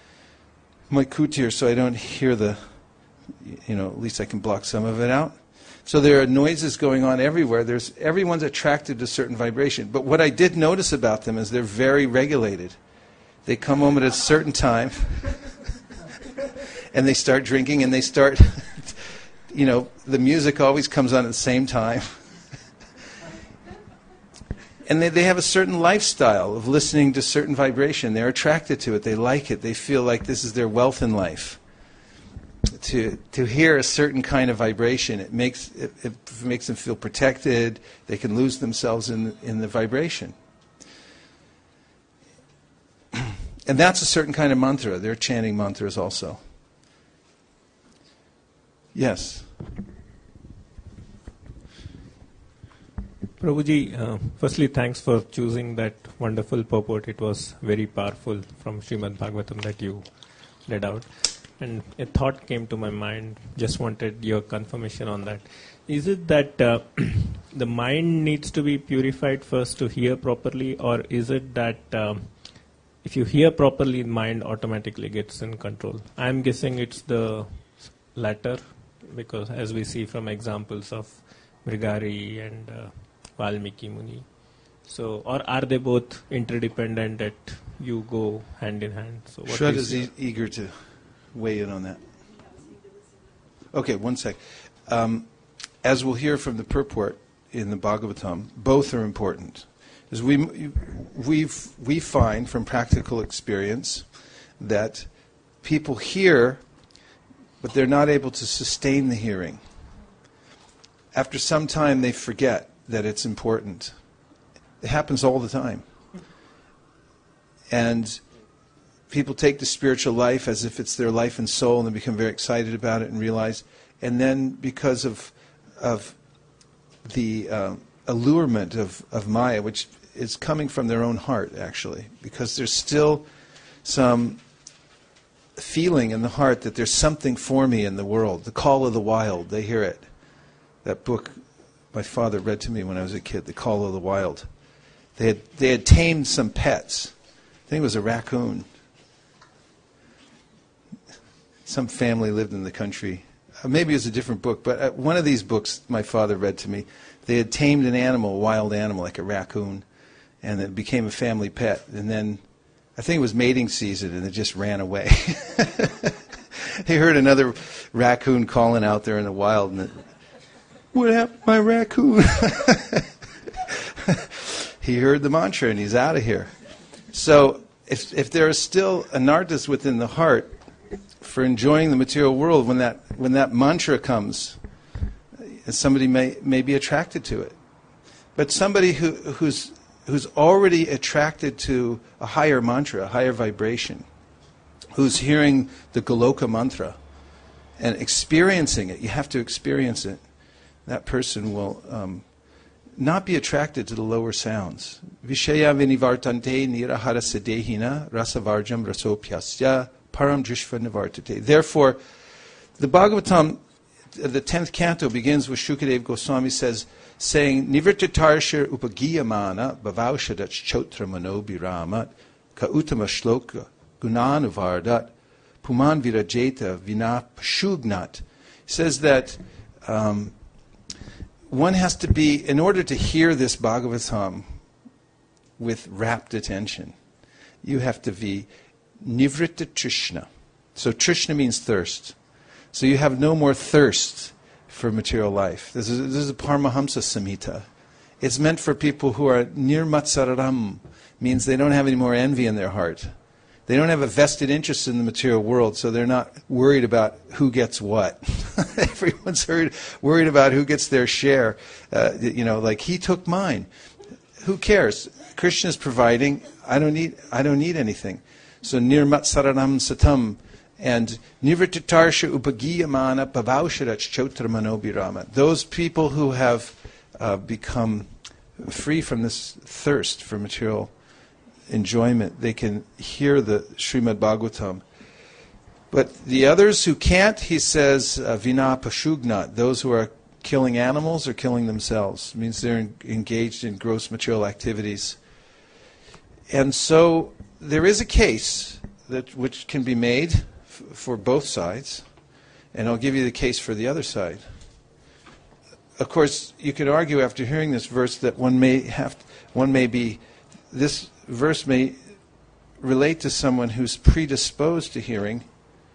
my kutir, so I don't hear the, you know, at least I can block some of it out. So there are noises going on everywhere. There's everyone's attracted to certain vibration. But what I did notice about them is they're very regulated. They come home at a certain time, and they start drinking, and they start, you know, the music always comes on at the same time. And they, they have a certain lifestyle of listening to certain vibration. They're attracted to it. They like it. They feel like this is their wealth in life. To to hear a certain kind of vibration, it makes it, it makes them feel protected. They can lose themselves in in the vibration. And that's a certain kind of mantra. They're chanting mantras also. Yes. Prabhuji, uh, firstly, thanks for choosing that wonderful purport. It was very powerful from Srimad Bhagavatam that you read out. And a thought came to my mind, just wanted your confirmation on that. Is it that uh, the mind needs to be purified first to hear properly, or is it that um, if you hear properly, the mind automatically gets in control? I'm guessing it's the latter, because as we see from examples of Mrigari and uh, Valmiki Muni. So, or are they both interdependent that you go hand in hand? So what Shraddha is is e- eager to weigh in on that. Okay, one sec. Um, as we'll hear from the purport in the Bhagavatam, both are important. As we we we find from practical experience that people hear, but they're not able to sustain the hearing. After some time, they forget that it's important. It happens all the time. And people take the spiritual life as if it's their life and soul, and they become very excited about it and realize, and then because of of the uh, allurement of, of Maya, which is coming from their own heart, actually, because there's still some feeling in the heart that there's something for me in the world. The call of the wild, they hear it. That book my father read to me when I was a kid, The Call of the Wild. They had, they had tamed some pets. I think it was a raccoon. Some family lived in the country. Uh, maybe it was a different book, but uh, one of these books my father read to me, they had tamed an animal, a wild animal, like a raccoon, and it became a family pet. And then I think it was mating season, and it just ran away. They heard another raccoon calling out there in the wild, and it, what happened to my raccoon? He heard the mantra, and he's out of here. So if if there is still anarthas within the heart for enjoying the material world, when that when that mantra comes, somebody may, may be attracted to it. But somebody who, who's, who's already attracted to a higher mantra, a higher vibration, who's hearing the Goloka mantra and experiencing it, you have to experience it, that person will um, not be attracted to the lower sounds. Vishaya vinivartante nirahara sedehina rasavarjam rasopyasya param drishva nivartate. Therefore, the Bhagavatam, the tenth canto, begins with Shukadev Goswami says, saying, Nivrittatarshir upagiyamana bhavaushadach chotra manobhiramat ka uttama shloka gunanuvardat puman virajeta vinapashugnat. He says that um, one has to be, in order to hear this Bhagavatam with rapt attention, you have to be nivritta trishna. So trishna means thirst. So you have no more thirst for material life. This is, this is a Paramahamsa Samhita. It's meant for people who are nirmatsararam, means they don't have any more envy in their heart. They don't have a vested interest in the material world, so they're not worried about who gets what. Everyone's worried, worried about who gets their share. Uh, you know, like, he took mine. Who cares? Krishna's providing. I don't need. I don't need anything. So nirmatsararam satam. And nivrittatarsha upagiyamana pavaushadach chotra manobhirama. Those people who have uh, become free from this thirst for material enjoyment, they can hear the Srimad Bhagavatam. But the others who can't, he says, uh, vina pashugnat, those who are killing animals or killing themselves. It means they're en- engaged in gross material activities. And so there is a case that which can be made for both sides, and I'll give you the case for the other side. Of course, you could argue after hearing this verse that one may have, to, one may be, this verse may relate to someone who's predisposed to hearing,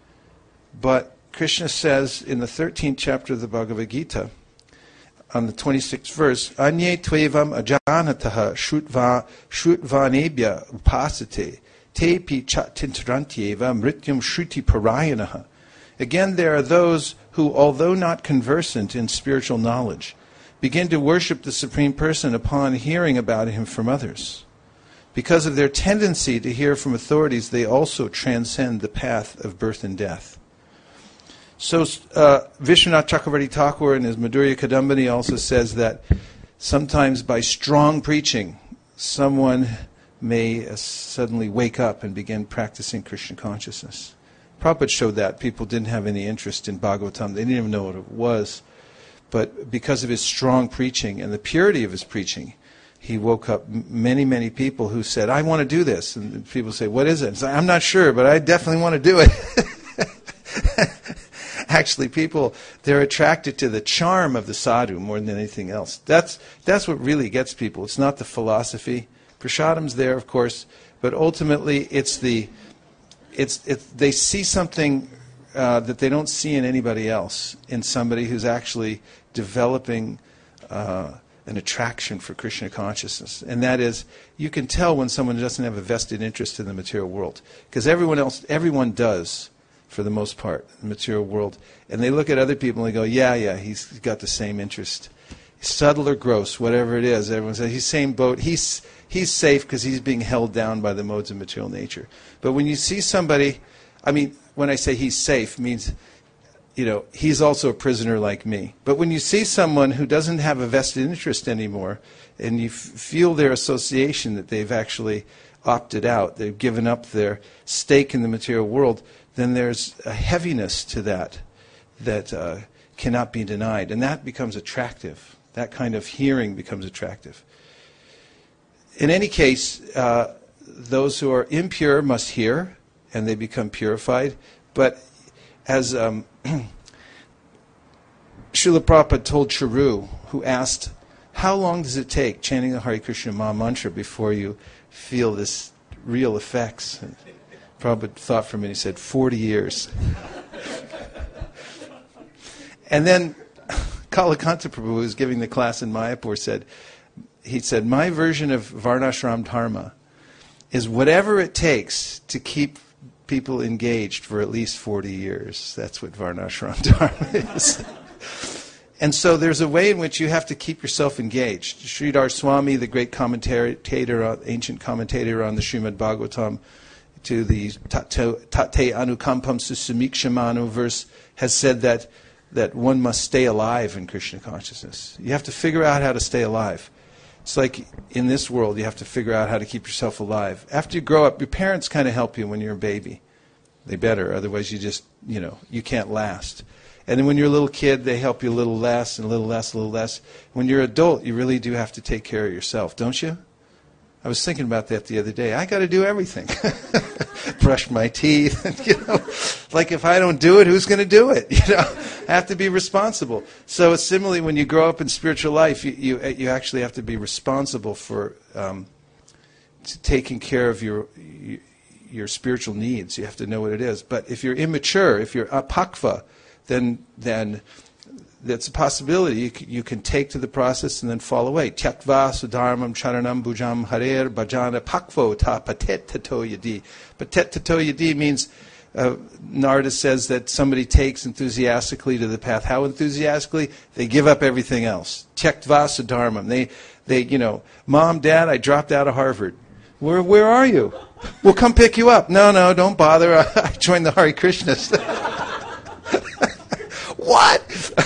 but Krishna says in the thirteenth chapter of the Bhagavad Gita, on the twenty-sixth verse, Anye tvevam ajanataha shrutva shrutvanebhya upasate tepi chatintrantyeva mrityam shruti parayanaha. Again, there are those who, although not conversant in spiritual knowledge, begin to worship the Supreme Person upon hearing about Him from others. Because of their tendency to hear from authorities, they also transcend the path of birth and death. So uh, Vishwanath Chakravarti Thakur in his Madhurya Kadambini also says that sometimes by strong preaching, someone may uh, suddenly wake up and begin practicing Krishna consciousness. Prabhupada showed that. People didn't have any interest in Bhagavatam. They didn't even know what it was. But because of his strong preaching and the purity of his preaching, he woke up many, many people who said, I want to do this. And people say, what is it? It's like, I'm not sure, but I definitely want to do it. Actually, people, they're attracted to the charm of the sadhu more than anything else. That's, that's what really gets people. It's not the philosophy. Prasadam's there, of course, but ultimately it's the, it's, it's they see something uh, that they don't see in anybody else, in somebody who's actually developing uh, an attraction for Krishna consciousness. And that is, you can tell when someone doesn't have a vested interest in the material world, because everyone else, everyone does, for the most part, the material world. And they look at other people and they go, yeah, yeah, he's got the same interest. Subtle or gross, whatever it is, everyone says, he's same boat, he's he's safe because he's being held down by the modes of material nature. But when you see somebody, I mean, when I say he's safe, means, you know, he's also a prisoner like me. But when you see someone who doesn't have a vested interest anymore, and you f- feel their association that they've actually opted out, they've given up their stake in the material world, then there's a heaviness to that that uh, cannot be denied. And that becomes attractive. That kind of hearing becomes attractive. In any case, uh, those who are impure must hear, and they become purified. But as um, Srila Prabhupada told Charu, who asked, how long does it take chanting the Hare Krishna Maha Mantra before you feel this real effects? And Prabhupada thought for a minute, he said, forty years. And then Kalakanta Prabhu, who was giving the class in Mayapur, said, he said, my version of Varnashram Dharma is whatever it takes to keep people engaged for at least forty years. That's what Varnashram Dharma is. And so there's a way in which you have to keep yourself engaged. Sridhar Swami, the great commentator, ancient commentator on the Srimad Bhagavatam, to the Tate Anukampam Susamikshmanu verse, has said that, that one must stay alive in Krishna consciousness. You have to figure out how to stay alive. It's like in this world, you have to figure out how to keep yourself alive. After you grow up, your parents kind of help you when you're a baby. They better, otherwise you just, you know, you can't last. And then when you're a little kid, they help you a little less and a little less, a little less. When you're an adult, you really do have to take care of yourself, don't you? I was thinking about that the other day. I got to do everything. Brush my teeth. You know, like if I don't do it, who's going to do it? You know, I have to be responsible. So similarly, when you grow up in spiritual life, you you, you actually have to be responsible for um, taking care of your your spiritual needs. You have to know what it is. But if you're immature, if you're apakva, then then that's a possibility. You can, you can take to the process and then fall away. Tyaktva sudharmam charanam bhujam harer bhajana pakvo ta patet tato yadi. Patet tato yadi means, uh, Narada says that somebody takes enthusiastically to the path. How enthusiastically? They give up everything else. Tyaktva sudharmam. They, they, you know, Mom, Dad, I dropped out of Harvard. Where, where are you? We'll come pick you up. No, no, don't bother. I joined the Hare Krishnas. What?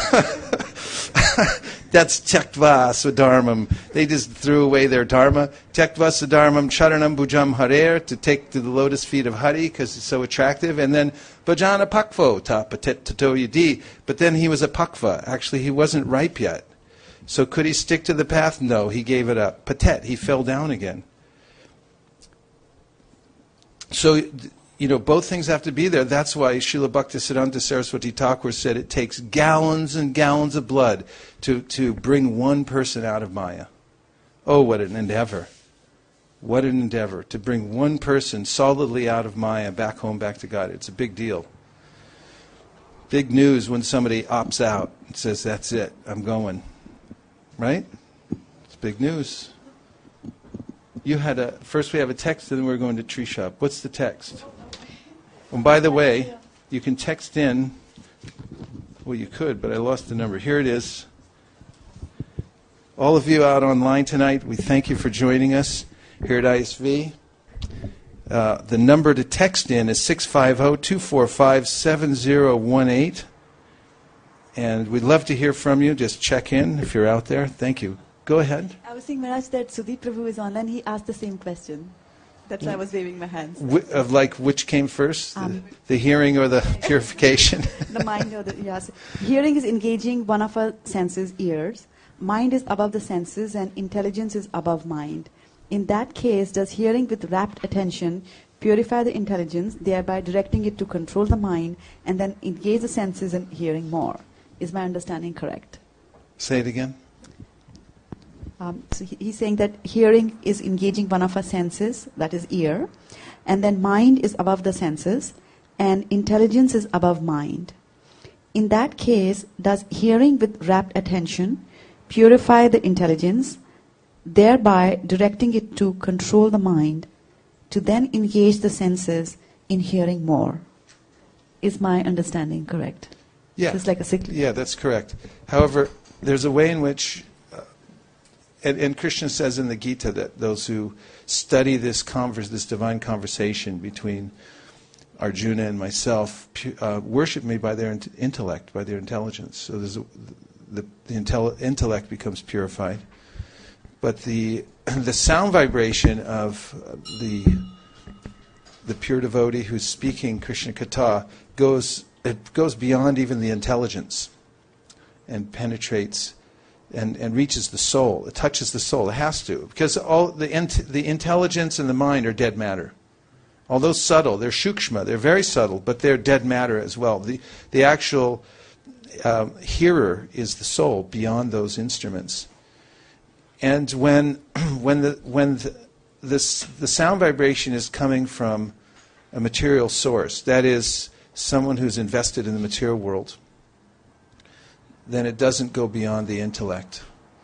That's Tyaktva Swadharmam. They just threw away their dharma. Tyaktva Swadharmam Charanam Bhujam Harer, to take to the lotus feet of Hari because it's so attractive. And then Bhajana Pakvo Ta Patet Tato Yadi. But then he was a Pakva. Actually, he wasn't ripe yet. So could he stick to the path? No, he gave it up. Patet, he fell down again. So, you know, both things have to be there. That's why Srila Bhaktisiddhanta Saraswati Thakur said it takes gallons and gallons of blood to, to bring one person out of Maya. Oh, what an endeavor. What an endeavor to bring one person solidly out of Maya back home, back to God. It's a big deal. Big news when somebody opts out and says, that's it, I'm going. Right? It's big news. You had a, first we have a text and then we're going to Tree Shop. What's the text? And by the way, you can text in, well you could, but I lost the number. Here it is. All of you out online tonight, we thank you for joining us here at I S V. Uh, the number to text in is six five zero, two four five, seven zero one eight. And we'd love to hear from you. Just check in if you're out there. Thank you. Go ahead. I was saying, Maharaj, that Sudeep Prabhu is online. He asked the same question. That's why I was waving my hands. Wh- of like which came first, Um, the, the hearing or the purification? The mind or the, yes. Hearing is engaging one of our senses, ears. Mind is above the senses and intelligence is above mind. In that case, does hearing with rapt attention purify the intelligence, thereby directing it to control the mind and then engage the senses in hearing more? Is my understanding correct? Say it again. Um, so he, he's saying that hearing is engaging one of our senses, that is ear, and then mind is above the senses, and intelligence is above mind. In that case, does hearing with rapt attention purify the intelligence, thereby directing it to control the mind, to then engage the senses in hearing more? Is my understanding correct? Yeah. So it's like a cyclic. Yeah, that's correct. However, there's a way in which, uh, and, and Krishna says in the Gita that those who study this converse, this divine conversation between Arjuna and myself, pu- uh, worship me by their int- intellect, by their intelligence. So there's a, the, the intel- intellect becomes purified. But the the sound vibration of the the pure devotee who's speaking Krishna Katha goes it goes beyond even the intelligence and penetrates and, and reaches the soul. It touches the soul. It has to, because all the int- the intelligence and the mind are dead matter. Although subtle, they're shukshma, they're very subtle, but they're dead matter as well. The the actual uh, hearer is the soul beyond those instruments. And when when the when the, this the sound vibration is coming from a material source, that is someone who's invested in the material world, then it doesn't go beyond the intellect.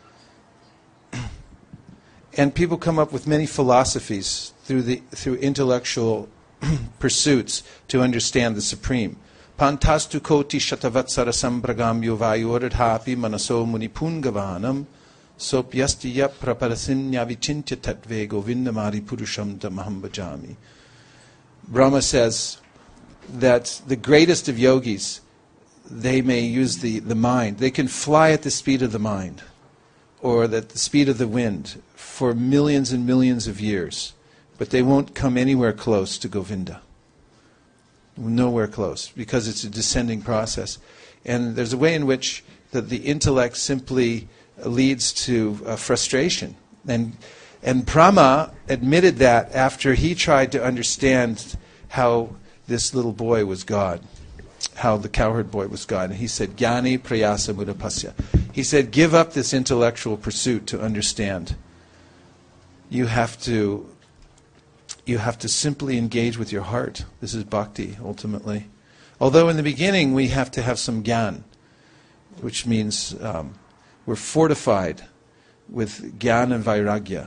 And people come up with many philosophies through the through intellectual pursuits to understand the Supreme. Pantastu koti shatavatsara sambragamyo vayuradhapi manaso munipungavanam sopyasti yap praparasinya vichintya tattve govindamari purusham tamaham bhajami. Brahma says that the greatest of yogis, they may use the, the mind. They can fly at the speed of the mind, or at the speed of the wind, for millions and millions of years, but they won't come anywhere close to Govinda. Nowhere close, because it's a descending process. And there's a way in which the, the intellect simply leads to uh, frustration. And, and Brahma admitted that after he tried to understand how this little boy was God, how the cowherd boy was God. And he said, Jnani prayasa mudapasya. He said, give up this intellectual pursuit to understand. You have to You have to simply engage with your heart. This is bhakti, ultimately. Although in the beginning we have to have some gyan, which means um, we're fortified with gyan and vairagya.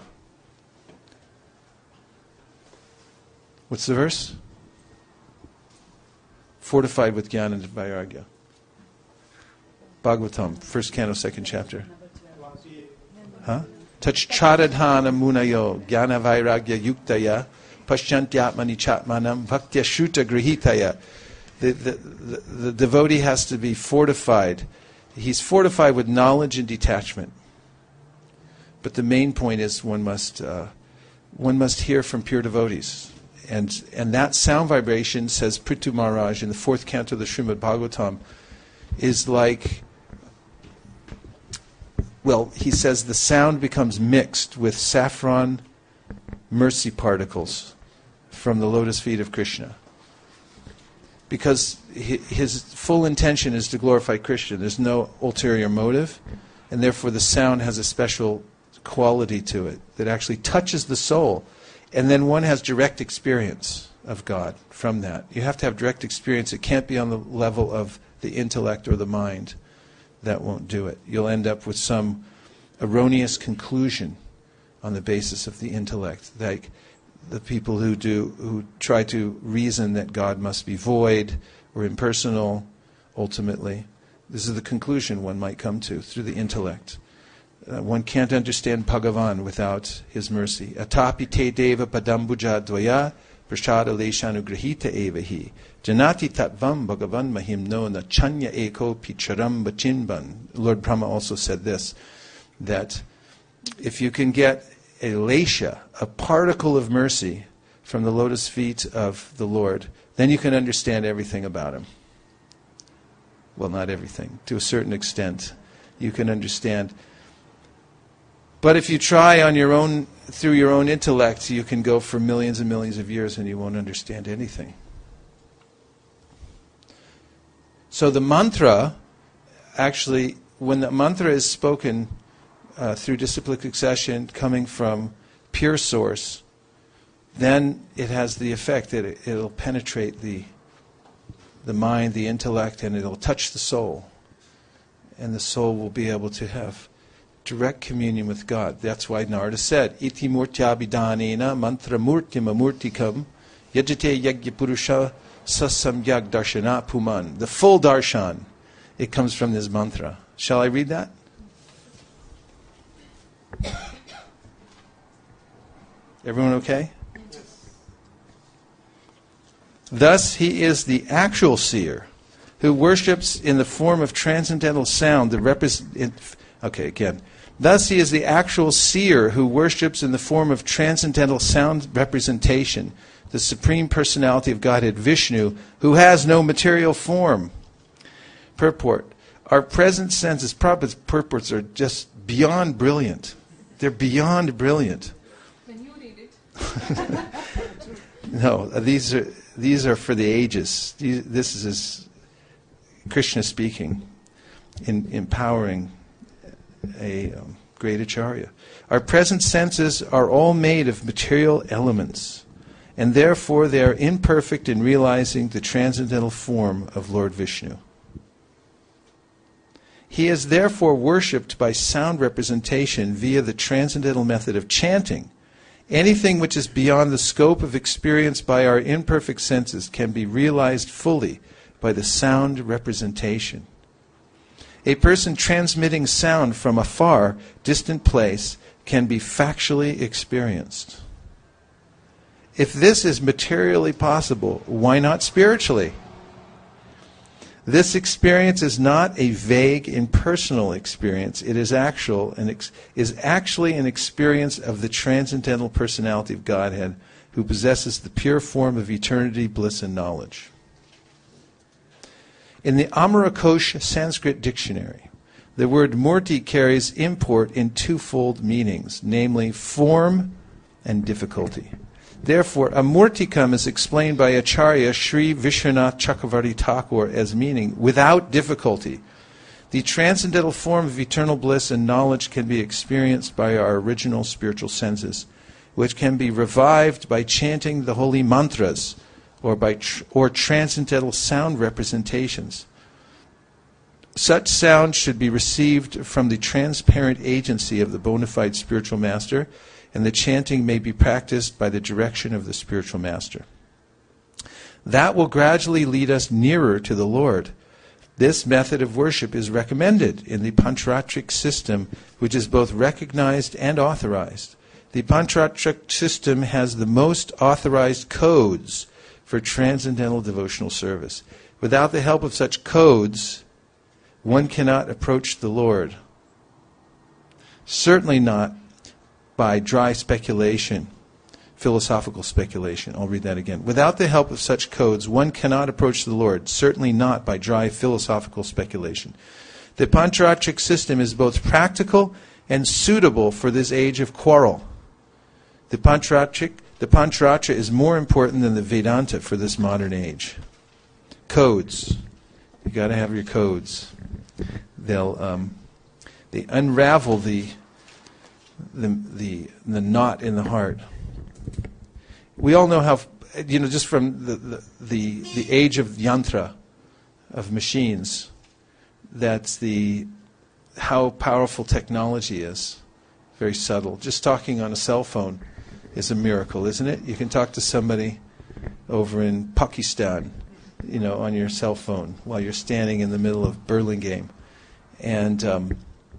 What's the verse? Fortified with gyan and vairagya. Bhagavatam, first canto, second chapter. Huh? Tachcharadhana munayo gyana vairagya yuktaya Pashyantyatmani chatmanam bhaktya shuta grihitaya. The, the, the, the devotee has to be fortified. He's fortified with knowledge and detachment. But the main point is one must uh, one must hear from pure devotees. And and that sound vibration, says Prithu Maharaj in the fourth canto of the Srimad Bhagavatam, is like, well, he says the sound becomes mixed with saffron mercy particles from the lotus feet of Krishna. Because his full intention is to glorify Krishna. There's no ulterior motive, and therefore the sound has a special quality to it that actually touches the soul. And then one has direct experience of God from that. You have to have direct experience. It can't be on the level of the intellect or the mind. That won't do it. You'll end up with some erroneous conclusion on the basis of the intellect, like the people who do who try to reason that God must be void or impersonal. Ultimately, this is the conclusion one might come to through the intellect. Uh, one can't understand Bhagavan without his mercy. Atapi te deva padambuja dvaya prashada leshanugrahita evahi janati tatvam bhagavan mahim no na chanya eko picharam bachinban. Lord Brahma also said this, that if you can get a lesha, a particle of mercy from the lotus feet of the Lord, then you can understand everything about him. Well, not everything. To a certain extent, you can understand. But if you try on your own, through your own intellect, you can go for millions and millions of years and you won't understand anything. So the mantra, actually, when the mantra is spoken Uh, through disciplic succession, coming from pure source, then it has the effect that it, it'll penetrate the the mind, the intellect, and it'll touch the soul. And the soul will be able to have direct communion with God. That's why Narada said, Iti murtyabhidanena mantra murtyam amurtikam yajate yagya purusha sasamyag darshana puman. The full darshan, it comes from this mantra. Shall I read that? Everyone okay? Yes. Thus, he is the actual seer who worships in the form of transcendental sound that represents. Okay, again. Thus, he is the actual seer who worships in the form of transcendental sound representation, the Supreme Personality of Godhead, Vishnu, who has no material form. Purport. Our present senses, Prabhupada's purports are just beyond brilliant. They're beyond brilliant. Can you read it? No, these are these are for the ages. These, this is his, Krishna speaking, in, empowering a um, great acharya. Our present senses are all made of material elements, and therefore they are imperfect in realizing the transcendental form of Lord Vishnu. He is therefore worshipped by sound representation via the transcendental method of chanting. Anything which is beyond the scope of experience by our imperfect senses can be realized fully by the sound representation. A person transmitting sound from a far, distant place can be factually experienced. If this is materially possible, why not spiritually? This experience is not a vague, impersonal experience. It is actual and ex- is actually an experience of the transcendental personality of Godhead, who possesses the pure form of eternity, bliss, and knowledge. In the Amarakosh Sanskrit dictionary, the word murti carries import in twofold meanings, namely form and difficulty. Therefore, a murtikam is explained by Acharya Sri Vishwanath Chakravarti Thakur as meaning without difficulty. The transcendental form of eternal bliss and knowledge can be experienced by our original spiritual senses, which can be revived by chanting the holy mantras or by tr- or transcendental sound representations. Such sound should be received from the transparent agency of the bona fide spiritual master, and the chanting may be practiced by the direction of the spiritual master. That will gradually lead us nearer to the Lord. This method of worship is recommended in the Pancharatric system, which is both recognized and authorized. The Pancharatric system has the most authorized codes for transcendental devotional service. Without the help of such codes, one cannot approach the Lord. Certainly not by dry speculation, philosophical speculation. I'll read that again. Without the help of such codes, one cannot approach the Lord, certainly not by dry philosophical speculation. The Pancharatric system is both practical and suitable for this age of quarrel. The Pancharatric, the Pancharatra is more important than the Vedanta for this modern age. Codes. You got to have your codes. They'll um, they unravel the the the the knot in the heart. We all know how, you know, just from the the the, the age of yantra, of machines, that's the how powerful technology is. Very subtle. Just talking on a cell phone is a miracle, isn't it? You can talk to somebody over in Pakistan, you know, on your cell phone while you're standing in the middle of Burlingame. And um,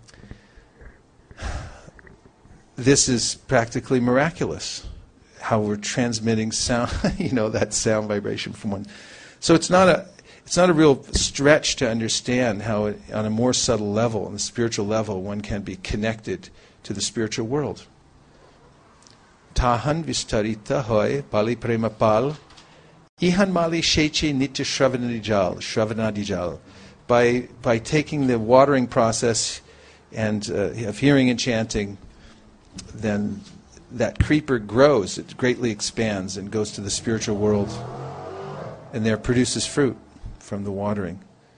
this is practically miraculous, how we're transmitting sound, you know, that sound vibration from one. So it's not a it's not a real stretch to understand how it, on a more subtle level, on the spiritual level, one can be connected to the spiritual world. Tahan vistarita hoy pali prema pal ihan mali sheche nitya shravanadijal shravanadijal. By by taking the watering process and uh, of hearing and chanting, then that creeper grows, it greatly expands and goes to the spiritual world, and there produces fruit from the watering.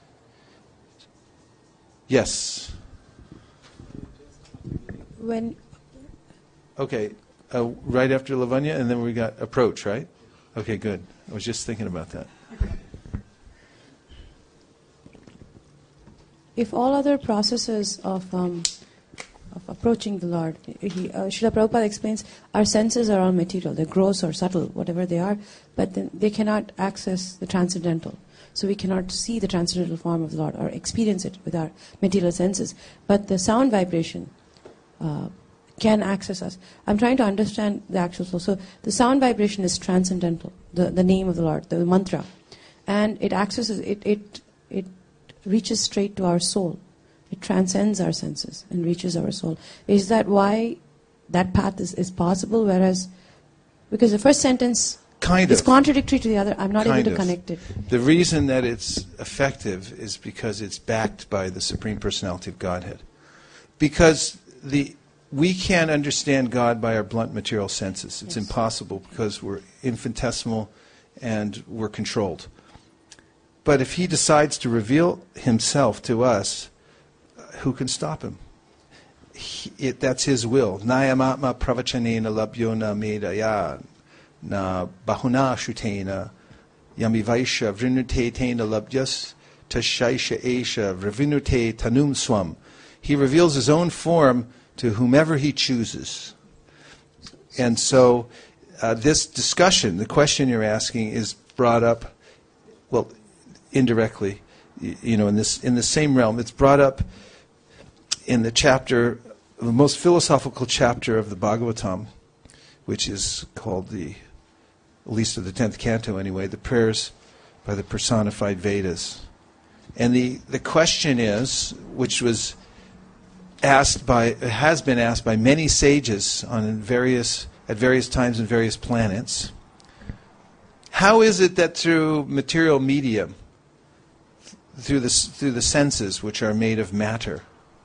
Yes. When Okay, uh, right after Lavanya, and then we got approach, right? Okay, good. I was just thinking about that. if all other processes of um, of approaching the Lord, he, uh, Srila Prabhupada explains, our senses are all material, they're gross or subtle, whatever they are, but then they cannot access the transcendental. So we cannot see the transcendental form of the Lord or experience it with our material senses. But the sound vibration uh, can access us. I'm trying to understand the actual soul. So the sound vibration is transcendental, the, the name of the Lord, the mantra. And it accesses, it, it, it reaches straight to our soul. It transcends our senses and reaches our soul. Is that why that path is, is possible? Whereas, because the first sentence Kind is of. contradictory to the other. I'm not Kind able to of. connect it. The reason that it's effective is because it's backed by the Supreme Personality of Godhead. Because the we can't understand God by our blunt material senses. It's Yes. impossible because we're infinitesimal and we're controlled. But if He decides to reveal Himself to us, who can stop Him? He, it, that's His will. Nayamatma pravachanena labhyona medaya na bahuna shutena yamivaisha vrinutetena labhyas tashaisha esha vrivinute tanum swam. He reveals His own form to whomever He chooses. And so uh, this discussion, the question you're asking, is brought up, well, indirectly, y- you know, in this in the same realm. It's brought up in the chapter, the most philosophical chapter of the Bhagavatam, which is called the, at least of the tenth canto anyway, the prayers by the personified Vedas. And the, the question is, which was asked by, has been asked by many sages on various, at various times in various planets, how is it that through material medium, through the, through the senses which are made of matter,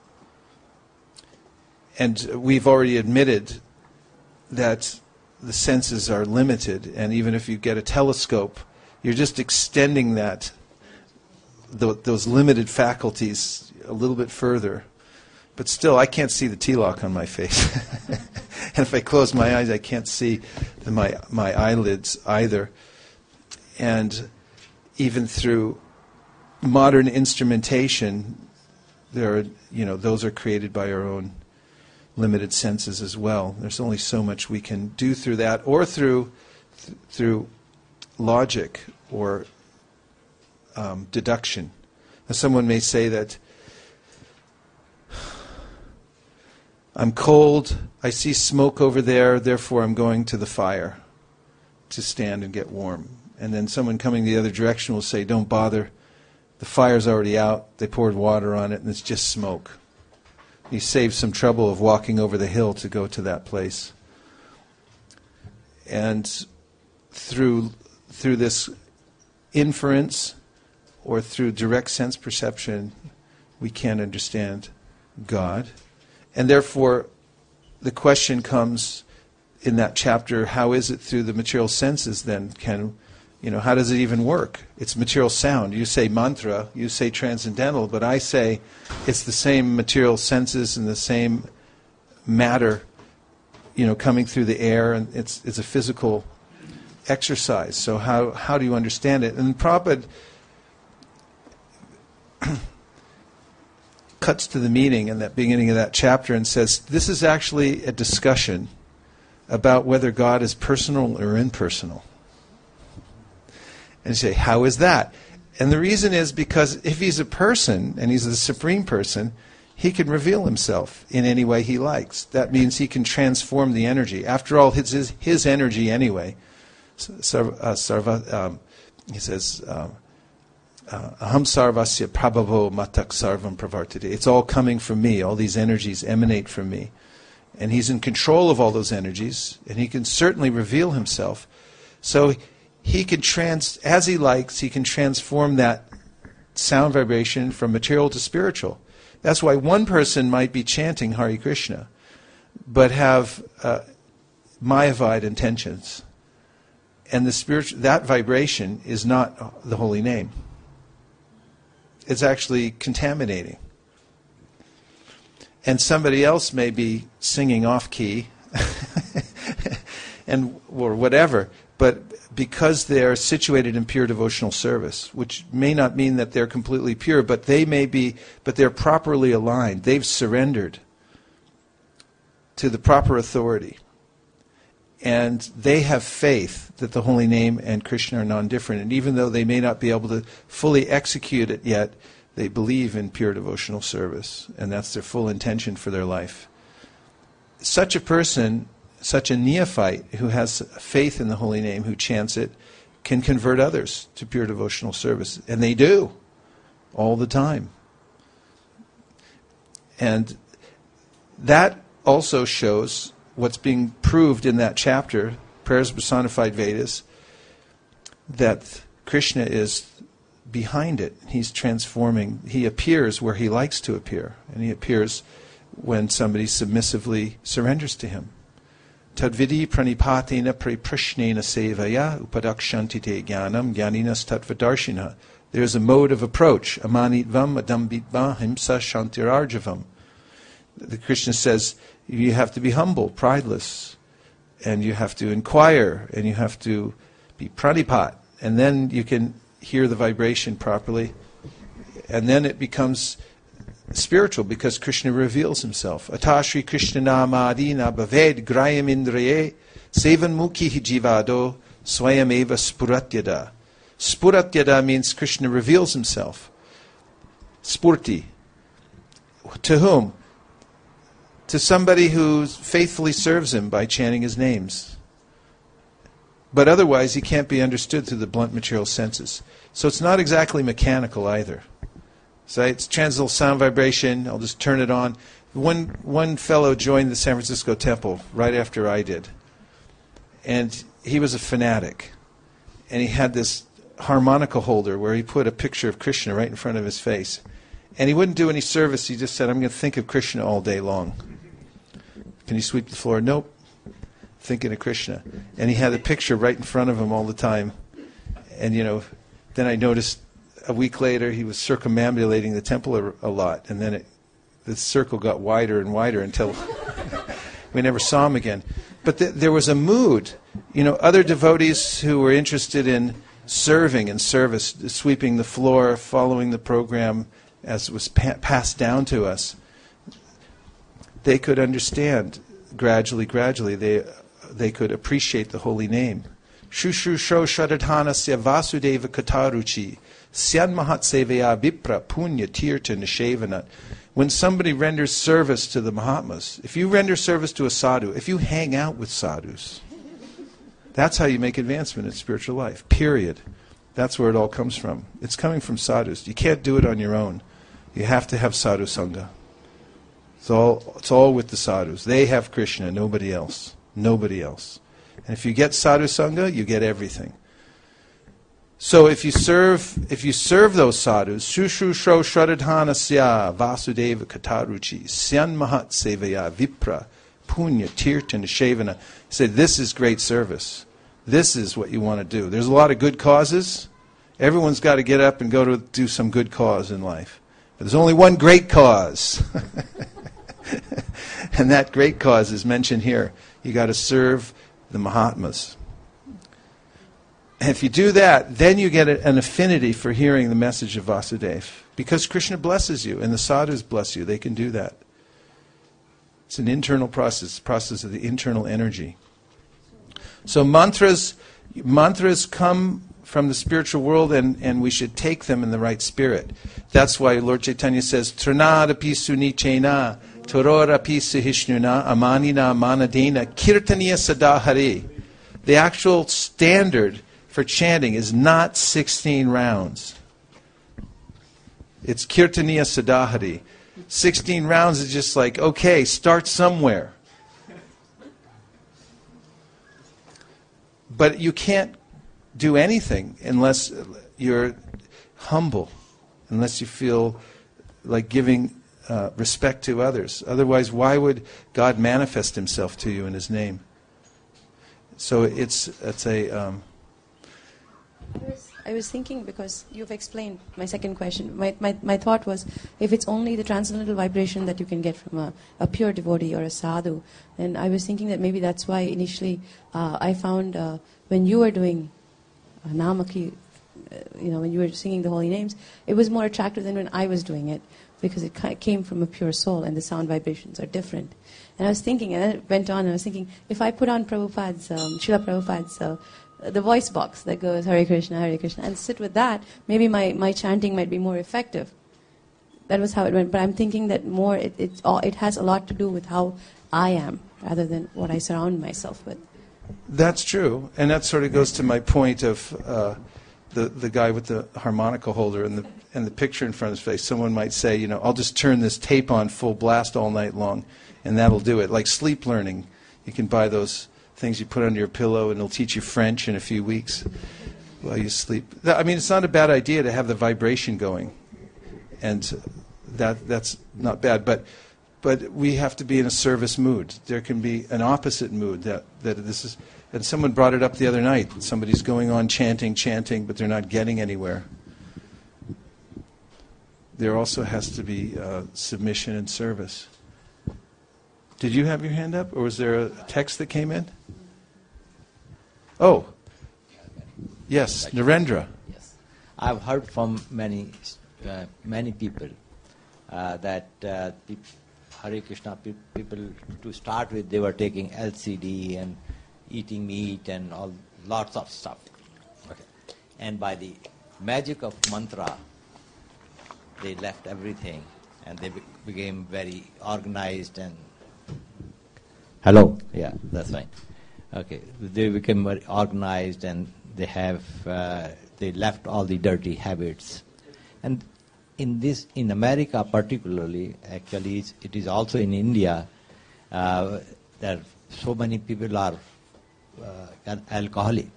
and we've already admitted that the senses are limited, and even if you get a telescope, you're just extending that, th- those limited faculties a little bit further. But still, I can't see the T-lock on my face. And if I close my eyes, I can't see the, my my eyelids either. And even through modern instrumentation, there are, you know, those are created by our own limited senses as well. There's only so much we can do through that, or through th- through logic or um, deduction. Now, someone may say that I'm cold, I see smoke over there, therefore I'm going to the fire to stand and get warm. And then someone coming the other direction will say, don't bother, the fire's already out, they poured water on it, and it's just smoke. You save some trouble of walking over the hill to go to that place. And through through this inference or through direct sense perception, we can't understand God. And therefore, the question comes in that chapter, how is it through the material senses then can, you know, how does it even work? It's material sound. You say mantra, you say transcendental, but I say it's the same material senses and the same matter, you know, coming through the air, and it's it's a physical exercise. So how how do you understand it? And Prabhupada cuts to the meaning in that beginning of that chapter and says, this is actually a discussion about whether God is personal or impersonal. And you say, how is that? And the reason is because if he's a person, and he's the supreme person, he can reveal himself in any way he likes. That means he can transform the energy. After all, it's his, his energy anyway. Sarva, uh, sarva, um, he says, um, uh, Aham sarvasya prabhavo matak sarvam pravartite. It's all coming from me. All these energies emanate from me. And he's in control of all those energies, and he can certainly reveal himself. So he can trans, as he likes, he can transform that sound vibration from material to spiritual. That's why one person might be chanting Hare Krishna, but have uh, Mayavad intentions. And the spiritual, that vibration is not the holy name. It's actually contaminating. And somebody else may be singing off key, and or whatever, but because they're situated in pure devotional service, which may not mean that they're completely pure, but they may be, but they're properly aligned. They've surrendered to the proper authority. And they have faith that the holy name and Krishna are non-different. And even though they may not be able to fully execute it yet, they believe in pure devotional service. And that's their full intention for their life. Such a person, such a neophyte who has faith in the holy name, who chants it, can convert others to pure devotional service. And they do, all the time. And that also shows what's being proved in that chapter, Prayers Personified Vedas, that Krishna is behind it. He's transforming. He appears where he likes to appear. And he appears when somebody submissively surrenders to him. Tadvidi pranipatena priprishnena sevaya upadakshanti te jnanam jnaninas tattvadarshina. There's a mode of approach. Amanitvam adambitva himsa shantirarjavam. The Krishna says, you have to be humble, prideless, and you have to inquire, and you have to be pranipat, and then you can hear the vibration properly, and then it becomes spiritual because Krishna reveals himself. Atashri Krishna namadina bhaved grayam indraye sevan mukhi jivado swayameva spuratyada. Spuratyada means Krishna reveals himself. Spurti. To whom? To somebody who faithfully serves him by chanting his names. But otherwise, he can't be understood through the blunt material senses. So it's not exactly mechanical either. So it's transcendental sound vibration. I'll just turn it on. One one fellow joined the San Francisco Temple right after I did. And he was a fanatic. And he had this harmonica holder where he put a picture of Krishna right in front of his face. And he wouldn't do any service. He just said, I'm going to think of Krishna all day long. Can you sweep the floor? Nope. Thinking of Krishna. And he had a picture right in front of him all the time. And, you know, then I noticed a week later he was circumambulating the temple a, a lot. And then it, the circle got wider and wider until we never saw him again. But th- there was a mood. You know, other devotees who were interested in serving and service, sweeping the floor, following the program as it was pa- passed down to us, they could understand gradually, gradually. They they could appreciate the holy name. Shushu sho shradhanasya vasudeva kataruchi syan mahatsevaya vipra punya tirtha nishevanat. When somebody renders service to the Mahatmas, if you render service to a sadhu, if you hang out with sadhus, that's how you make advancement in spiritual life, period. That's where it all comes from. It's coming from sadhus. You can't do it on your own. You have to have sadhu sangha. It's all, it's all with the sadhus. They have Krishna, nobody else. Nobody else. And if you get sadhu sangha, you get everything. So if you serve, if you serve those sadhus, shushu shro shradhanasya vasudeva kataruchi syan mahat sevaya vipra punya tirtha nishevana. Say, this is great service. This is what you want to do. There's a lot of good causes. Everyone's got to get up and go to do some good cause in life. But there's only one great cause. And that great cause is mentioned here. You got to serve the Mahatmas. And if you do that, then you get a, an affinity for hearing the message of Vasudeva. Because Krishna blesses you and the sadhus bless you. They can do that. It's an internal process, process of the internal energy. So mantras, mantras come from the spiritual world, and, and we should take them in the right spirit. That's why Lord Chaitanya says, Trinadapi sunichena, Tororapi sahishnuna, Amanina manadena, Kirtaniya sadahari. The actual standard for chanting is not sixteen rounds. It's Kirtaniya sadahari. sixteen rounds is just like, okay, start somewhere. But you can't do anything unless you're humble, unless you feel like giving uh, respect to others. Otherwise, why would God manifest himself to you in his name? So it's it's a... Um, I was thinking, because you've explained my second question. My, my my thought was, if it's only the transcendental vibration that you can get from a, a pure devotee or a sadhu, and I was thinking that maybe that's why initially uh, I found uh, when you were doing uh, Namaki, uh, you know, when you were singing the holy names, it was more attractive than when I was doing it, because it ki- came from a pure soul and the sound vibrations are different. And I was thinking, and then it went on, and I was thinking, if I put on Prabhupada's, um, Srila Prabhupada's, uh, the voice box that goes Hare Krishna, Hare Krishna, and sit with that, maybe my, my chanting might be more effective. That was how it went. But I'm thinking that more, it, it's all, it has a lot to do with how I am, rather than what I surround myself with. That's true. And that sort of goes to my point of uh, the, the guy with the harmonica holder and the, and the picture in front of his face. Someone might say, you know, I'll just turn this tape on full blast all night long, and that'll do it. Like sleep learning. You can buy those things you put under your pillow, and it'll teach you French in a few weeks while you sleep. I mean, it's not a bad idea to have the vibration going, and that that's not bad. But but we have to be in a service mood. There can be an opposite mood that that this is. And someone brought it up the other night. Somebody's going on chanting, chanting, but they're not getting anywhere. There also has to be uh, submission and service. Did you have your hand up, or was there a text that came in? Oh, yes, Narendra. Yes, I've heard from many, uh, many people uh, that uh, the Hare Krishna pe- people, to start with, they were taking L C D and eating meat and all lots of stuff. Okay, and by the magic of mantra, they left everything, and they be- became very organized and... Hello? Yeah, that's fine. Okay, they became very organized, and they have, uh, they left all the dirty habits. And in this, in America particularly, actually, it's, it is also in India, uh, that so many people are uh, alcoholic.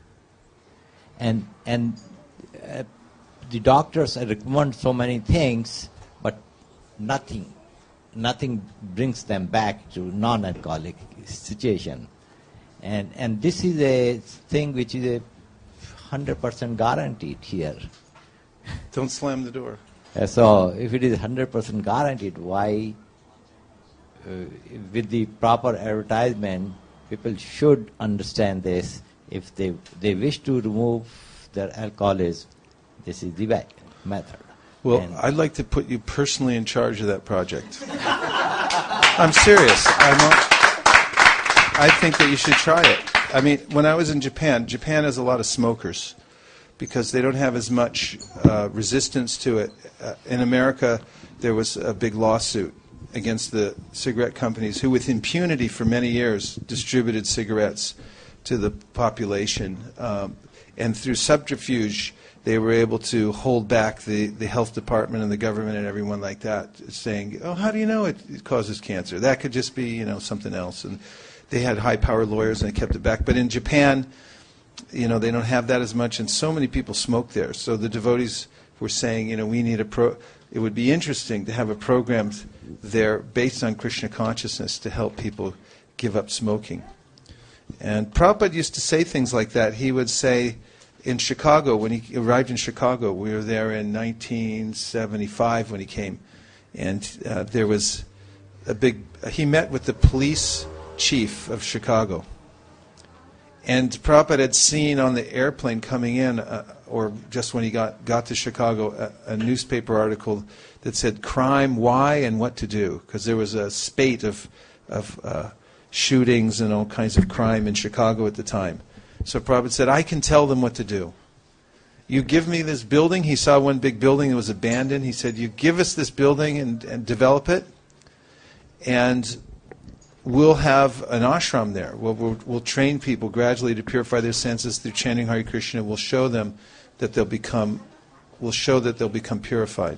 And, and uh, the doctors recommend so many things, but nothing, nothing brings them back to non-alcoholic situation. And, and this is a thing which is a one hundred percent guaranteed here. Don't slam the door. Uh, so if it is one hundred percent guaranteed, why, uh, with the proper advertisement, people should understand this. If they, they wish to remove their alcoholism, this is the way, method. Well, And I'd like to put you personally in charge of that project. I'm serious. I'm a, I think that you should try it. I mean, when I was in Japan, Japan has a lot of smokers because they don't have as much uh, resistance to it. Uh, in America, there was a big lawsuit against the cigarette companies who, with impunity for many years, distributed cigarettes to the population. Um, and through subterfuge, they were able to hold back the, the health department and the government and everyone like that, saying, oh, how do you know it, it causes cancer? That could just be, you know, something else. And they had high-powered lawyers and they kept it back. But in Japan, you know, they don't have that as much, and so many people smoke there. So the devotees were saying, you know, we need a pro. It would be interesting to have a program there based on Krishna consciousness to help people give up smoking. And Prabhupada used to say things like that. He would say, in Chicago, when he arrived in Chicago, we were there in nineteen seventy-five when he came, and uh, there was a big, uh, he met with the police chief of Chicago. And Prabhupada had seen on the airplane coming in, uh, or just when he got, got to Chicago, a, a newspaper article that said crime, why, and what to do, because there was a spate of, of uh, shootings and all kinds of crime in Chicago at the time. So Prabhupada said, I can tell them what to do. You give me this building. He saw one big building that was abandoned. He said, you give us this building and, and develop it, and we'll have an ashram there. We'll, we'll, we'll train people gradually to purify their senses through chanting Hare Krishna. We'll show them that they'll become, we'll show that they'll become purified.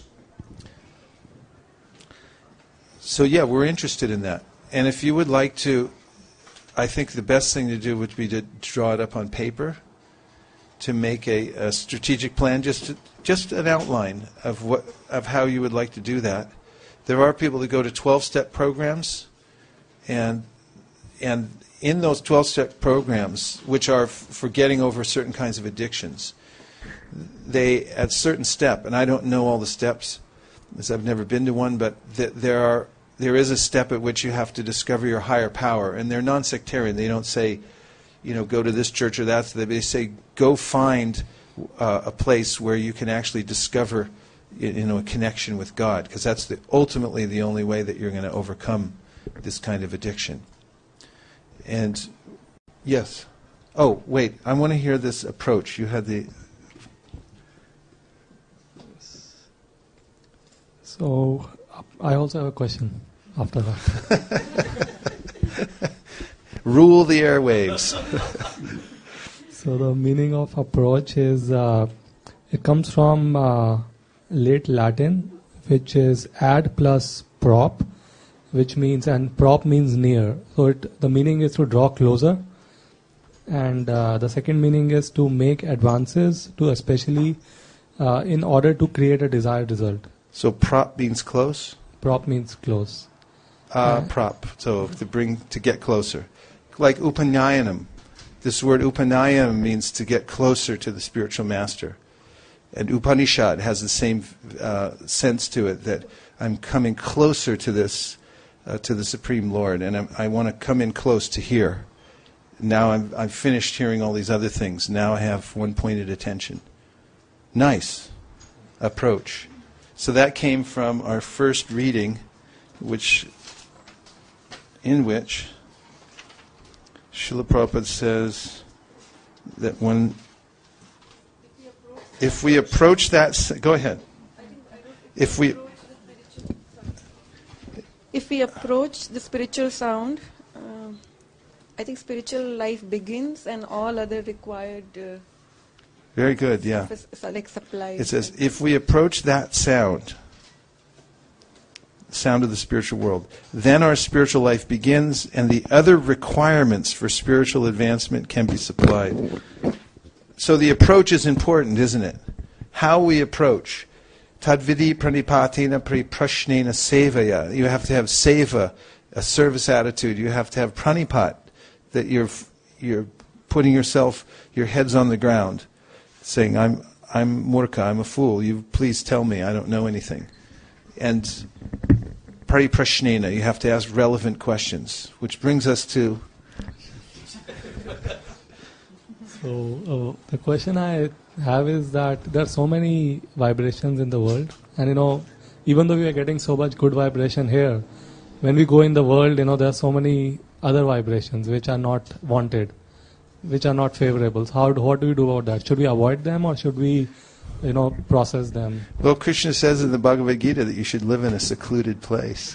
So yeah, we're interested in that. And if you would like to, I think the best thing to do would be to draw it up on paper, to make a, a strategic plan, just to, just an outline of what of how you would like to do that. There are people that go to twelve-step programs, and and in those twelve-step programs, which are f- for getting over certain kinds of addictions, they at a certain step, and I don't know all the steps, as I've never been to one, but th- there are. There is a step at which you have to discover your higher power, and they're non-sectarian. They don't say, you know, go to this church or that. They say, go find uh, a place where you can actually discover, you know, a connection with God, because that's the, ultimately the only way that you're going to overcome this kind of addiction. And yes, oh wait, I want to hear this approach. You had the. So I also have a question after that. Rule the airwaves. So the meaning of approach is, uh, it comes from uh, late Latin, which is ad plus prop, which means, and prop means near. So it, the meaning is to draw closer. And uh, the second meaning is to make advances, to especially uh, in order to create a desired result. So prop means close? Prop means close. Uh, Uh, prop, so to bring, to get closer. Like upanyayanam. This word upanyayanam means to get closer to the spiritual master. And Upanishad has the same uh, sense to it, that I'm coming closer to this, uh, to the Supreme Lord, and I'm, I want to come in close to hear. Now I'm, I've finished hearing all these other things. Now I have one-pointed attention. Nice approach. So that came from our first reading, which, in which Srila Prabhupada says that when if we approach that, s- go ahead. If we, If we approach the spiritual sound, um, I think spiritual life begins and all other required uh, very good, yeah. s- s- like supplies. It says, if we approach that sound, sound of the spiritual world, then our spiritual life begins and the other requirements for spiritual advancement can be supplied. So the approach is important, isn't it? How we approach. Tadvidi pranipatina priprashnena sevaya. You have to have seva, a service attitude. You have to have pranipat, that you're you're putting yourself, your head's on the ground, saying, I'm I'm murka, I'm a fool. You please tell me, I don't know anything. And pariprashnena, you have to ask relevant questions, which brings us to. So uh, the question I have is that there are so many vibrations in the world, and you know, even though we are getting so much good vibration here, when we go in the world, you know, there are so many other vibrations which are not wanted, which are not favorable. So how do, what do we do about that? Should we avoid them, or should we, you know, process them? Well, Krishna says in the Bhagavad Gita that you should live in a secluded place.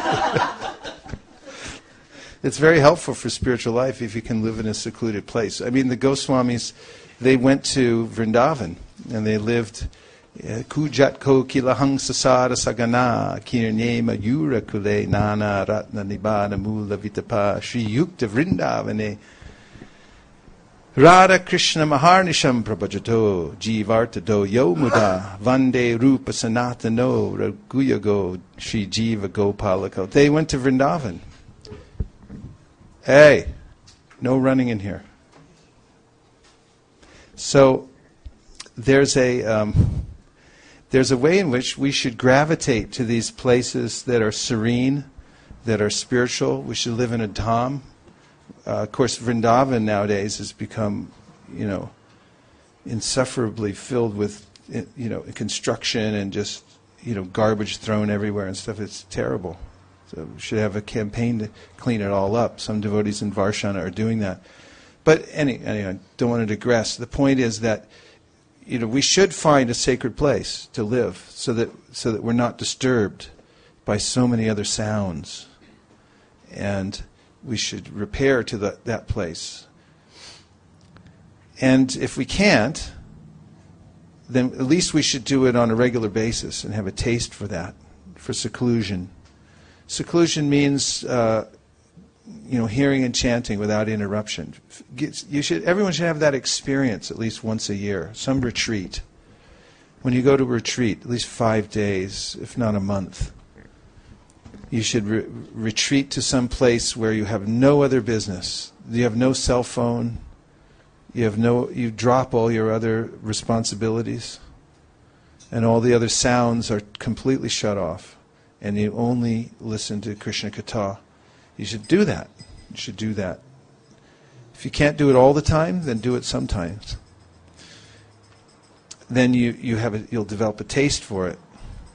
It's very helpful for spiritual life if you can live in a secluded place. I mean, the Goswamis, they went to Vrindavan and they lived Kujat ko kilahang sasara sagana kirne mayura kule nana ratna nibana mula vitapa Shri Yukta Vrindavane Radha Krishna Maharnisham Prabhajato Jivarta do Yomuda Vande Rupa Sanatano Raguyago Shri Jiva Gopalako. They went to Vrindavan. Hey, no running in here. So there's a um, there's a way in which we should gravitate to these places that are serene, that are spiritual. We should live in a dham. Uh, of course, Vrindavan nowadays has become, you know, insufferably filled with, you know, construction and just, you know, garbage thrown everywhere and stuff. It's terrible. So we should have a campaign to clean it all up. Some devotees in Varshana are doing that. But any, anyway, I don't want to digress. The point is that, you know, we should find a sacred place to live so that so that we're not disturbed by so many other sounds. And we should repair to the, that place. And if we can't, then at least we should do it on a regular basis and have a taste for that, for seclusion. Seclusion means, uh, you know, hearing and chanting without interruption. You should, everyone should have that experience at least once a year, some retreat. When you go to a retreat, at least five days, if not a month, you should re- retreat to some place where you have no other business. You have no cell phone. You have no. You drop all your other responsibilities, and all the other sounds are completely shut off. And you only listen to Krishna Katha. You should do that. You should do that. If you can't do it all the time, then do it sometimes. Then you, you have a, you'll develop a taste for it.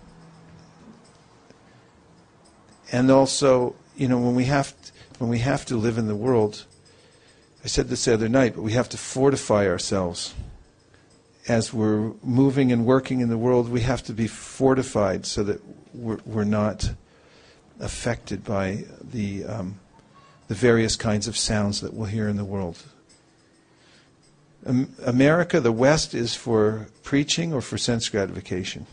And also, you know, when we have to, when we have to live in the world, I said this the other night, but we have to fortify ourselves. As we're moving and working in the world, we have to be fortified so that we're, we're not affected by the um, the various kinds of sounds that we'll hear in the world. Um, America, the West, is for preaching or for sense gratification.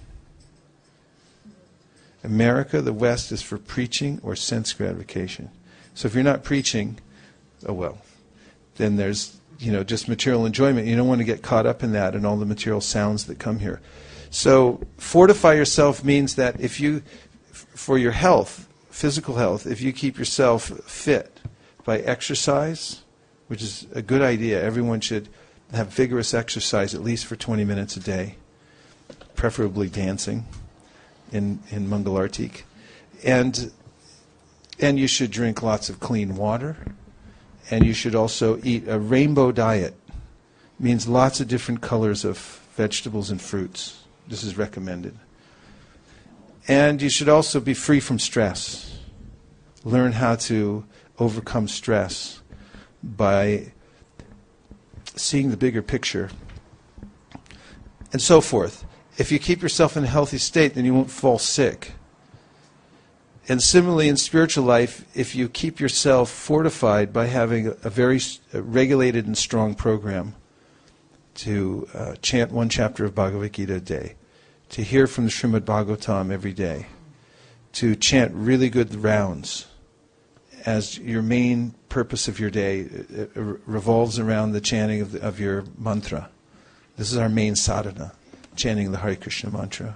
America, the West, is for preaching or sense gratification. So if you're not preaching, oh well, then there's, you know, just material enjoyment. You don't want to get caught up in that and all the material sounds that come here. So fortify yourself means that if you, f- for your health, physical health, if you keep yourself fit by exercise, which is a good idea. Everyone should have vigorous exercise at least for twenty minutes a day, preferably dancing in, in Mangalartik. And, and you should drink lots of clean water. And you should also eat a rainbow diet. It means lots of different colors of vegetables and fruits. This is recommended. And you should also be free from stress. Learn how to overcome stress by seeing the bigger picture. and so forth. If you keep yourself in a healthy state, then you won't fall sick. And similarly in spiritual life, if you keep yourself fortified by having a, a very a regulated and strong program to uh, chant one chapter of Bhagavad Gita a day, to hear from the Srimad Bhagavatam every day, to chant really good rounds as your main purpose of your day, it, it revolves around the chanting of, the, of your mantra. This is our main sadhana, chanting the Hare Krishna mantra.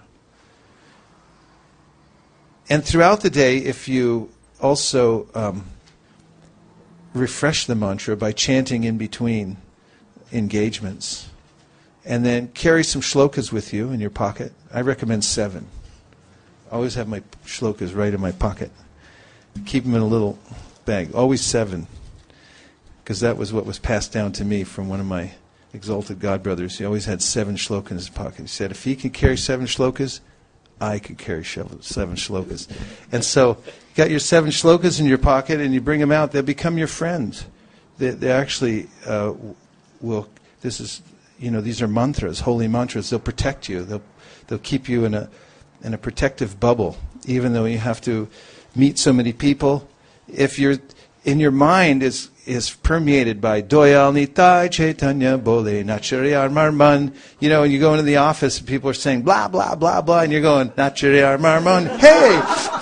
And throughout the day, if you also um, refresh the mantra by chanting in between engagements, and then carry some shlokas with you in your pocket. I recommend seven. I always have my shlokas right in my pocket. Keep them in a little bag. Always seven. Because that was what was passed down to me from one of my exalted godbrothers. He always had seven shlokas in his pocket. He said, if he can carry seven shlokas, I could carry seven shlokas. And so you got your seven shlokas in your pocket and you bring them out. They'll become your friends. They, they actually uh, will, this is, you know, these are mantras, holy mantras. They'll protect you. They'll, they'll keep you in a, in a protective bubble, even though you have to meet so many people. If you're, in your mind is is permeated by Doyal Nitai Chaitanya Bole Nachariyar Marman. You know, and you go into the office and people are saying blah, blah, blah, blah, and you're going, Nachariyar Marman, hey!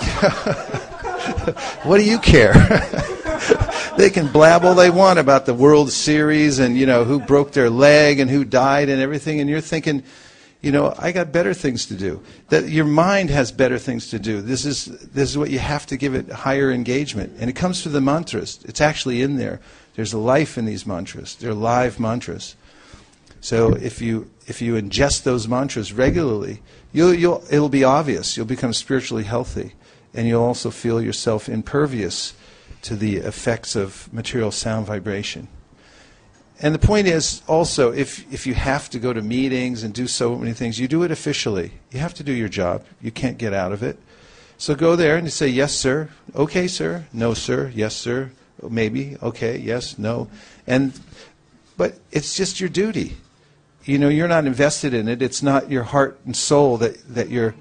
What do you care? They can blab all they want about the World Series and, you know, who broke their leg and who died and everything, and you're thinking, you know, I got better things to do. That your mind has better things to do. This is this is what you have to give it higher engagement. And it comes through the mantras. It's actually in there. There's a life in these mantras. They're live mantras. So if you if you ingest those mantras regularly, you'll you'll it'll be obvious. You'll become spiritually healthy, and you'll also feel yourself impervious to the effects of material sound vibration. And the point is also, if if you have to go to meetings and do so many things, you do it officially. You have to do your job. You can't get out of it. So go there and you say, yes, sir. Okay, sir. No, sir. Yes, sir. Maybe. Okay. Yes. No. And but it's just your duty. You know, you're not invested in it. It's not your heart and soul that, that you're...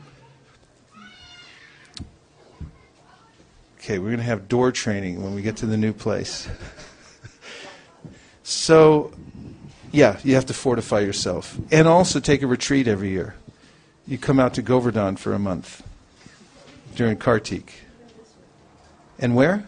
Okay, we're going to have door training when we get to the new place. So, yeah, you have to fortify yourself. And also take a retreat every year. You come out to Govardhan for a month during Kartik. And where?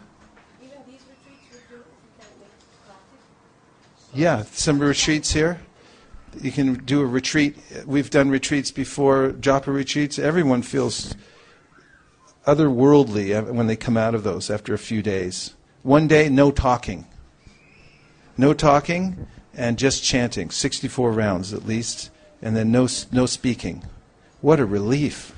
Yeah, some retreats here. You can do a retreat. We've done retreats before, japa retreats. Everyone feels otherworldly when they come out of those after a few days. One day, no talking. No talking and just chanting, sixty-four rounds at least, and then no no speaking. What a relief.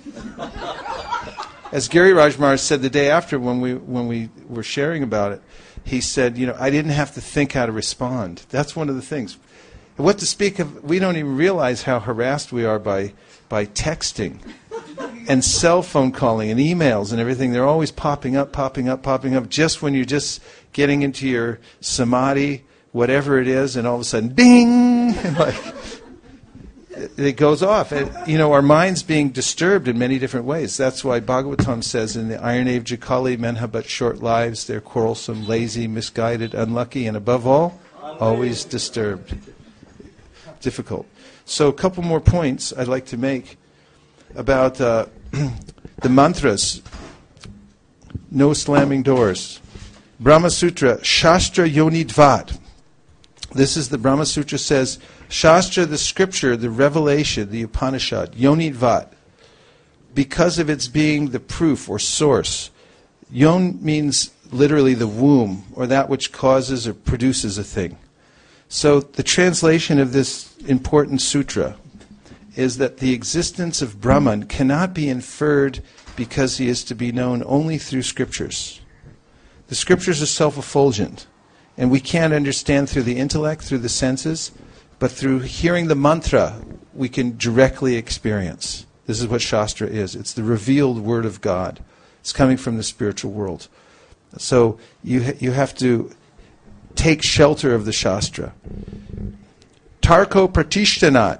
As Gary Raj Maharaj said the day after when we when we were sharing about it, he said, you know, I didn't have to think how to respond. That's one of the things. What to speak of, we don't even realize how harassed we are by by texting and cell phone calling and emails and everything. They're always popping up, popping up, popping up, just when you're just getting into your samadhi, whatever it is, and all of a sudden, ding! And like, it goes off. And, you know, our mind's being disturbed in many different ways. That's why Bhagavatam says in the Iron Jakali, men have but short lives. They're quarrelsome, lazy, misguided, unlucky, and above all, always disturbed. Difficult. So a couple more points I'd like to make about uh, the mantras. No slamming doors. Brahma Sutra, Shastra Yonidvat. This is the Brahma Sutra says, Shastra, the scripture, the revelation, the Upanishad, Yonidvat, because of its being the proof or source. Yon means literally the womb, or that which causes or produces a thing. So the translation of this important sutra is that the existence of Brahman cannot be inferred because he is to be known only through scriptures. The scriptures are self-effulgent, and we can't understand through the intellect, through the senses, but through hearing the mantra, we can directly experience. This is what Shastra is. It's the revealed word of God. It's coming from the spiritual world. So you ha- you have to take shelter of the Shastra. Tarko Pratishtanat.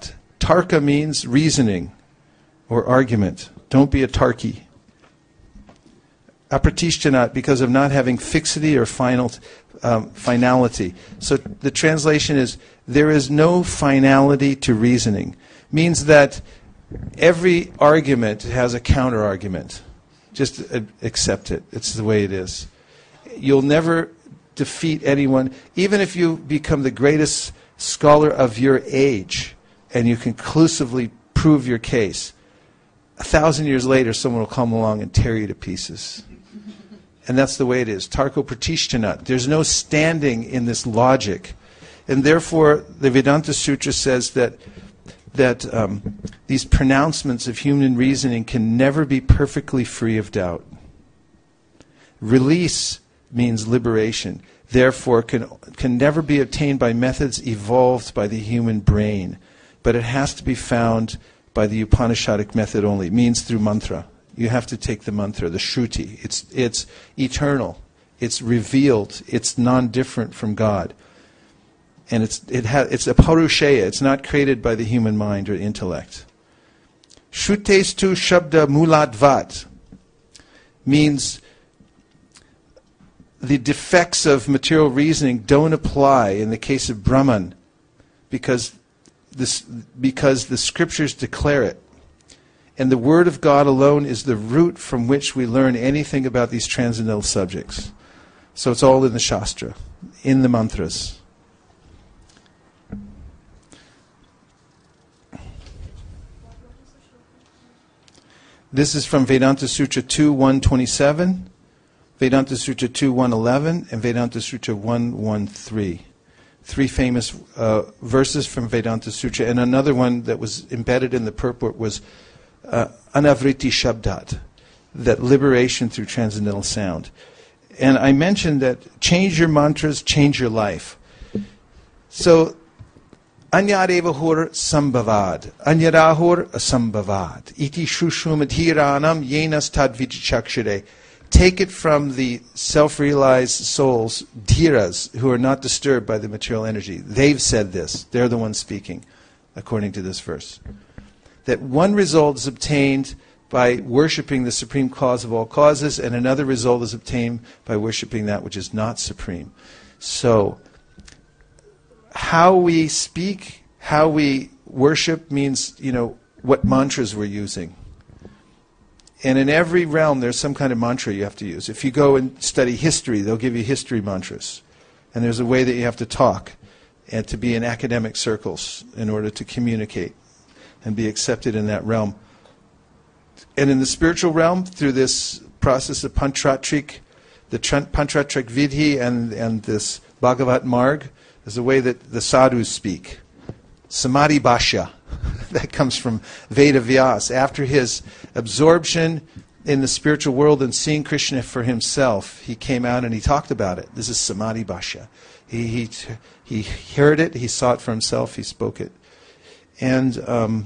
Tarka means reasoning or argument. Don't be a tarky. Apratishtanat, because of not having fixity or final um, finality. So the translation is, there is no finality to reasoning. Means that every argument has a counter-argument. Just uh, accept it. It's the way it is. You'll never defeat anyone, even if you become the greatest scholar of your age and you conclusively prove your case. A thousand years later, someone will come along and tear you to pieces. And that's the way it is. Tarko Pratishtanat. There's no standing in this logic. And therefore, the Vedanta Sutra says that that um, these pronouncements of human reasoning can never be perfectly free of doubt. Release means liberation. Therefore, can can never be obtained by methods evolved by the human brain. But it has to be found by the Upanishadic method only. It means through mantra. You have to take the mantra, the Shruti. It's it's eternal. It's revealed. It's non-different from God. And it's it ha, it's a parusheya. It's not created by the human mind or intellect. Shrutestu shabda muladvat means the defects of material reasoning don't apply in the case of Brahman because this because the scriptures declare it. And the Word of God alone is the root from which we learn anything about these transcendental subjects. So it's all in the Shastra, in the mantras. This is from Vedanta Sutra two one twenty-seven, Vedanta Sutra two one eleven, and Vedanta Sutra one one three. Three famous uh, verses from Vedanta Sutra. And another one that was embedded in the purport was Uh, anavriti shabdat, that liberation through transcendental sound. And I mentioned that change your mantras, change your life. So, anyadevahur sambhavad, anyadahur asambhavad, iti shushumadhiranam yenas tadvichakshire. Take it from the self-realized souls, dhiras, who are not disturbed by the material energy. They've said this. They're the ones speaking, according to this verse. That one result is obtained by worshipping the supreme cause of all causes, and another result is obtained by worshipping that which is not supreme. So, how we speak, how we worship means, you know, what mantras we're using. And in every realm, there's some kind of mantra you have to use. If you go and study history, they'll give you history mantras. And there's a way that you have to talk and to be in academic circles in order to communicate and be accepted in that realm. And in the spiritual realm, through this process of Panchatrik, the Panchatrik Vidhi and, and this Bhagavat Marg, there's a way that the sadhus speak. Samadhi Bhashya, that comes from Veda Vyas. After his absorption in the spiritual world and seeing Krishna for himself, he came out and he talked about it. This is Samadhi Bhashya. He, he, he heard it, he saw it for himself, he spoke it. And um,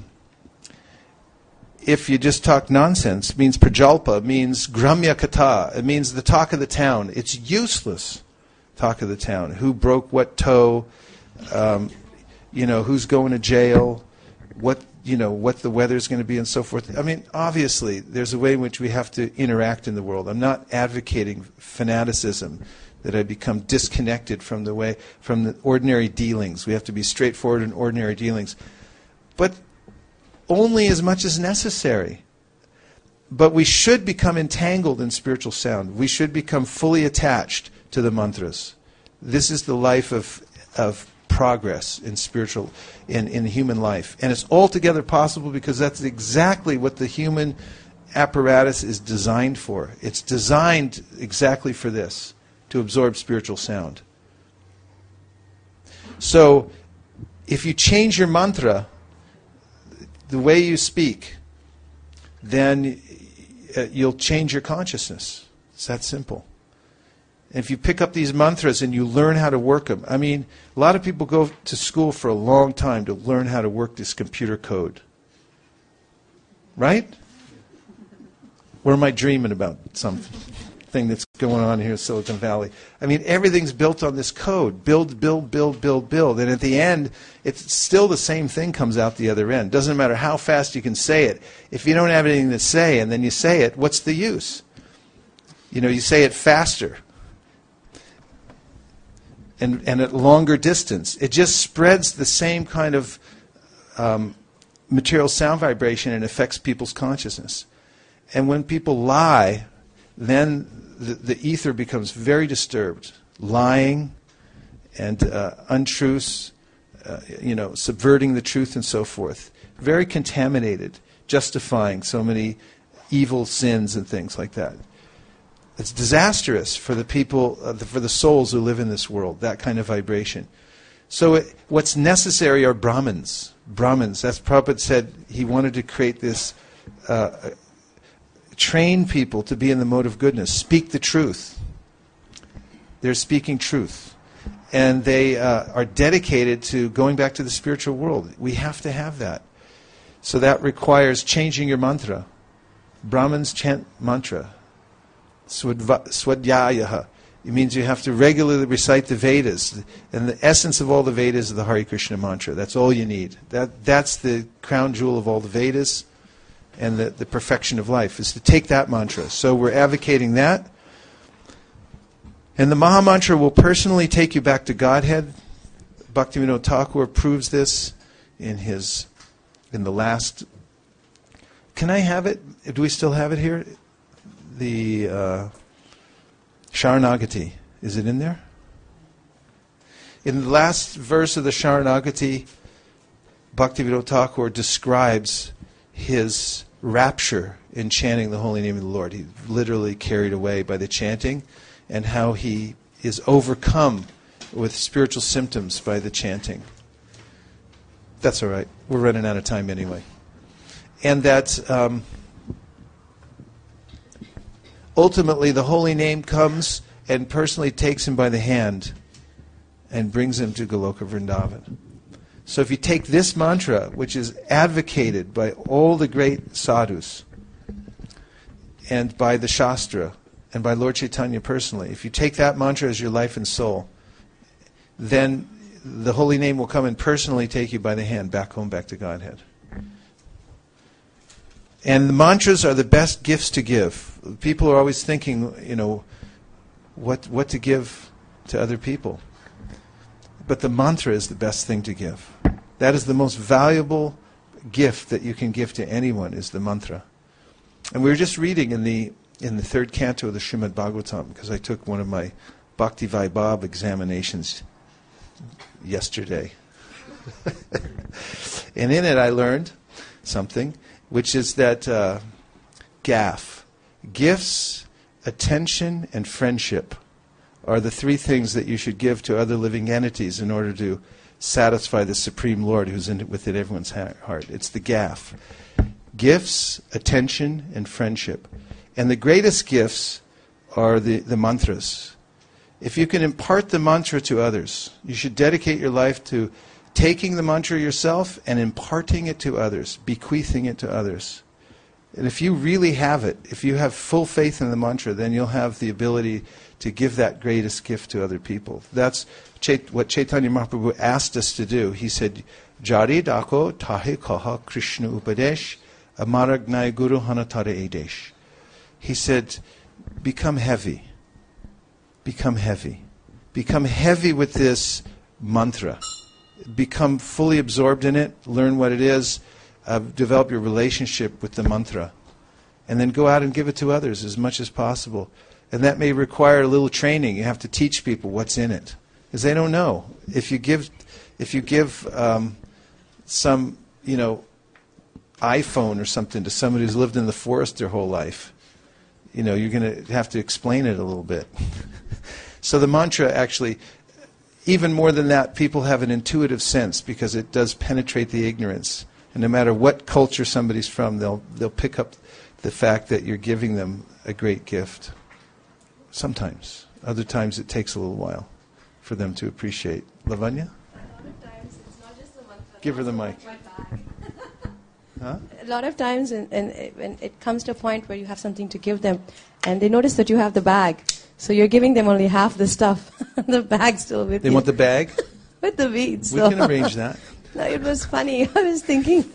if you just talk nonsense, it means prajalpa, it means gramya kata, it means the talk of the town. It's useless talk of the town. Who broke what toe, um, you know, who's going to jail, what, you know, what the weather's going to be and so forth. I mean, obviously, there's a way in which we have to interact in the world. I'm not advocating fanaticism, that I become disconnected from the way, from the ordinary dealings. We have to be straightforward in ordinary dealings. But only as much as necessary. But we should become entangled in spiritual sound. We should become fully attached to the mantras. This is the life of of progress in spiritual, in, in human life. And it's altogether possible because that's exactly what the human apparatus is designed for. It's designed exactly for this, to absorb spiritual sound. So, if you change your mantra, the way you speak, then uh, you'll change your consciousness. It's that simple. And if you pick up these mantras and you learn how to work them, I mean, a lot of people go to school for a long time to learn how to work this computer code. Right? Or am I dreaming about something that's going on here in Silicon Valley. I mean, everything's built on this code. Build, build, build, build, build. And at the end, it's still the same thing comes out the other end. Doesn't matter how fast you can say it. If you don't have anything to say and then you say it, what's the use? You know, you say it faster and, and at longer distance. It just spreads the same kind of um, material sound vibration and affects people's consciousness. And when people lie, then the, the ether becomes very disturbed. Lying and uh, untruths, uh, you know, subverting the truth and so forth. Very contaminated, justifying so many evil sins and things like that. It's disastrous for the people, uh, the, for the souls who live in this world, that kind of vibration. So it, what's necessary are Brahmins. Brahmins. That's Prabhupada said he wanted to create this, uh, train people to be in the mode of goodness, speak the truth. They're speaking truth. And they uh, are dedicated to going back to the spiritual world. We have to have that. So that requires changing your mantra. Brahmins chant mantra. Swadva, Swadhyayaha. It means you have to regularly recite the Vedas. And the essence of all the Vedas is the Hare Krishna mantra. That's all you need. That, that's the crown jewel of all the Vedas and the, the perfection of life, is to take that mantra. So we're advocating that. And the Maha Mantra will personally take you back to Godhead. Bhaktivinoda Thakur proves this in his, in the last... Can I have it? Do we still have it here? The uh, Sharanagati. Is it in there? In the last verse of the Sharanagati, Bhaktivinoda Thakur describes his rapture in chanting the holy name of the Lord. He's literally carried away by the chanting, and how he is overcome with spiritual symptoms by the chanting. That's all right. We're running out of time anyway. And that um, ultimately the holy name comes and personally takes him by the hand and brings him to Goloka Vrindavan. So if you take this mantra, which is advocated by all the great sadhus, and by the Shastra, and by Lord Chaitanya personally, if you take that mantra as your life and soul, then the holy name will come and personally take you by the hand back home, back to Godhead. And the mantras are the best gifts to give. People are always thinking, you know, what what to give to other people. But the mantra is the best thing to give. That is the most valuable gift that you can give to anyone, is the mantra. And we were just reading in the in the third canto of the Srimad Bhagavatam, because I took one of my Bhakti Vaibhav examinations yesterday. And in it I learned something, which is that uh, G A F, gifts, attention, and friendship, are the three things that you should give to other living entities in order to satisfy the Supreme Lord who's in, within everyone's ha- heart. It's the G A F. Gifts, attention, and friendship. And the greatest gifts are the, the mantras. If you can impart the mantra to others, you should dedicate your life to taking the mantra yourself and imparting it to others, bequeathing it to others. And if you really have it, if you have full faith in the mantra, then you'll have the ability to give that greatest gift to other people. That's Chait- what Chaitanya Mahaprabhu asked us to do. He said, Jari dako tahe kaha Krishna upadesh amaragnai guru hanatare edesh. He said, become heavy. Become heavy. Become heavy with this mantra. Become fully absorbed in it. Learn what it is. Uh, develop your relationship with the mantra. And then go out and give it to others as much as possible. And that may require a little training. You have to teach people what's in it, because they don't know. If you give, if you give um, some, you know, iPhone or something to somebody who's lived in the forest their whole life, you know, you're going to have to explain it a little bit. So the mantra actually, even more than that, people have an intuitive sense because it does penetrate the ignorance. And no matter what culture somebody's from, they'll they'll pick up the fact that you're giving them a great gift. Sometimes. Other times it takes a little while for them to appreciate. Lavanya? A lot of times it's not just the mantra. Give her the mic. Huh? A lot of times in, in, when it comes to a point where you have something to give them, and they notice that you have the bag, So you're giving them only half the stuff. The bag's still with They you. want the bag? With the beads. We so. can arrange that. No, it was funny. I was thinking,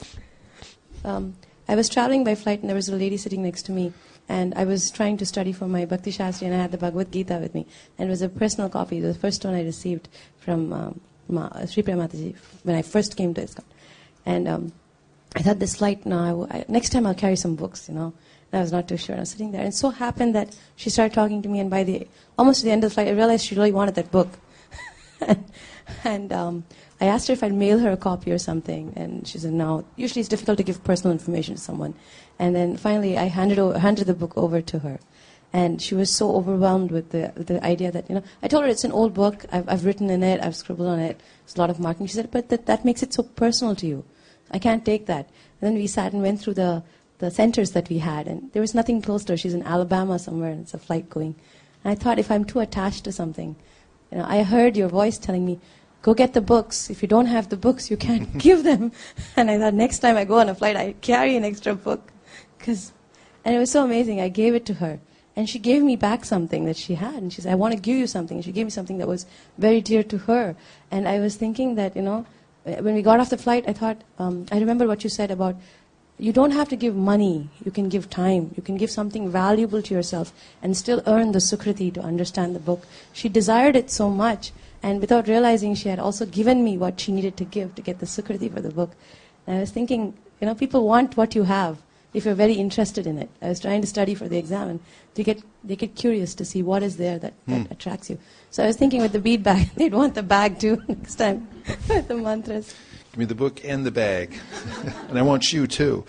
um, I was traveling by flight and there was a lady sitting next to me, and I was trying to study for my Bhakti Shastri, and I had the Bhagavad Gita with me, and it was a personal copy, the first one I received from um, Ma, Sri Priya Mataji when I first came to ISKCON. And um, I thought this flight, now I w- I, next time I'll carry some books, you know. And I was not too sure. I was sitting there, and it so happened that she started talking to me, and by the almost at the end of the flight, I realized she really wanted that book. and and um, I asked her if I'd mail her a copy or something, and she said no. Usually it's difficult to give personal information to someone. And then finally I handed, over, handed the book over to her. And she was so overwhelmed with the with the idea that, you know, I told her it's an old book, I've, I've written in it, I've scribbled on it, there's a lot of marking. She said, but that, that makes it so personal to you. I can't take that. And then we sat and went through the, the centers that we had, and there was nothing close to her. She's in Alabama somewhere, and it's a flight going. And I thought, if I'm too attached to something, you know, I heard your voice telling me, go get the books. If you don't have the books, you can't give them. And I thought, next time I go on a flight, I carry an extra book. Cause, and it was so amazing. I gave it to her. And she gave me back something that she had. And she said, I want to give you something. And she gave me something that was very dear to her. And I was thinking that, you know, when we got off the flight, I thought, um, I remember what you said about, you don't have to give money. You can give time. You can give something valuable to yourself and still earn the sukriti to understand the book. She desired it so much. And without realizing, she had also given me what she needed to give to get the sukriti for the book. And I was thinking, you know, people want what you have if you're very interested in it. I was trying to study for the exam, and they get they get curious to see what is there that, that Hmm. attracts you. So I was thinking with the bead bag, they'd want the bag too next time with the mantras. Give me the book and the bag. And I want you too.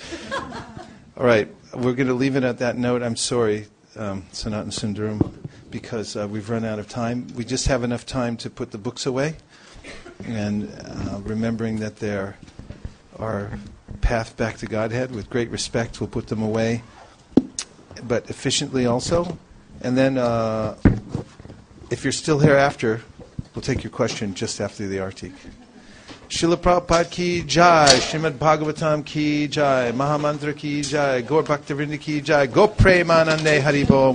All right, we're going to leave it at that note. I'm sorry, um, Sanatan Sundaram, because uh, we've run out of time. We just have enough time to put the books away, and uh, remembering that they're our path back to Godhead. With great respect, we'll put them away, but efficiently also. And then uh, if you're still here after, we'll take your question just after the Artik. Srila Prabhupada ki jai, Srimad Bhagavatam ki jai, Mahamantra ki jai, Gaur Bhaktivinoda ki jai, Go Premanande Haribol.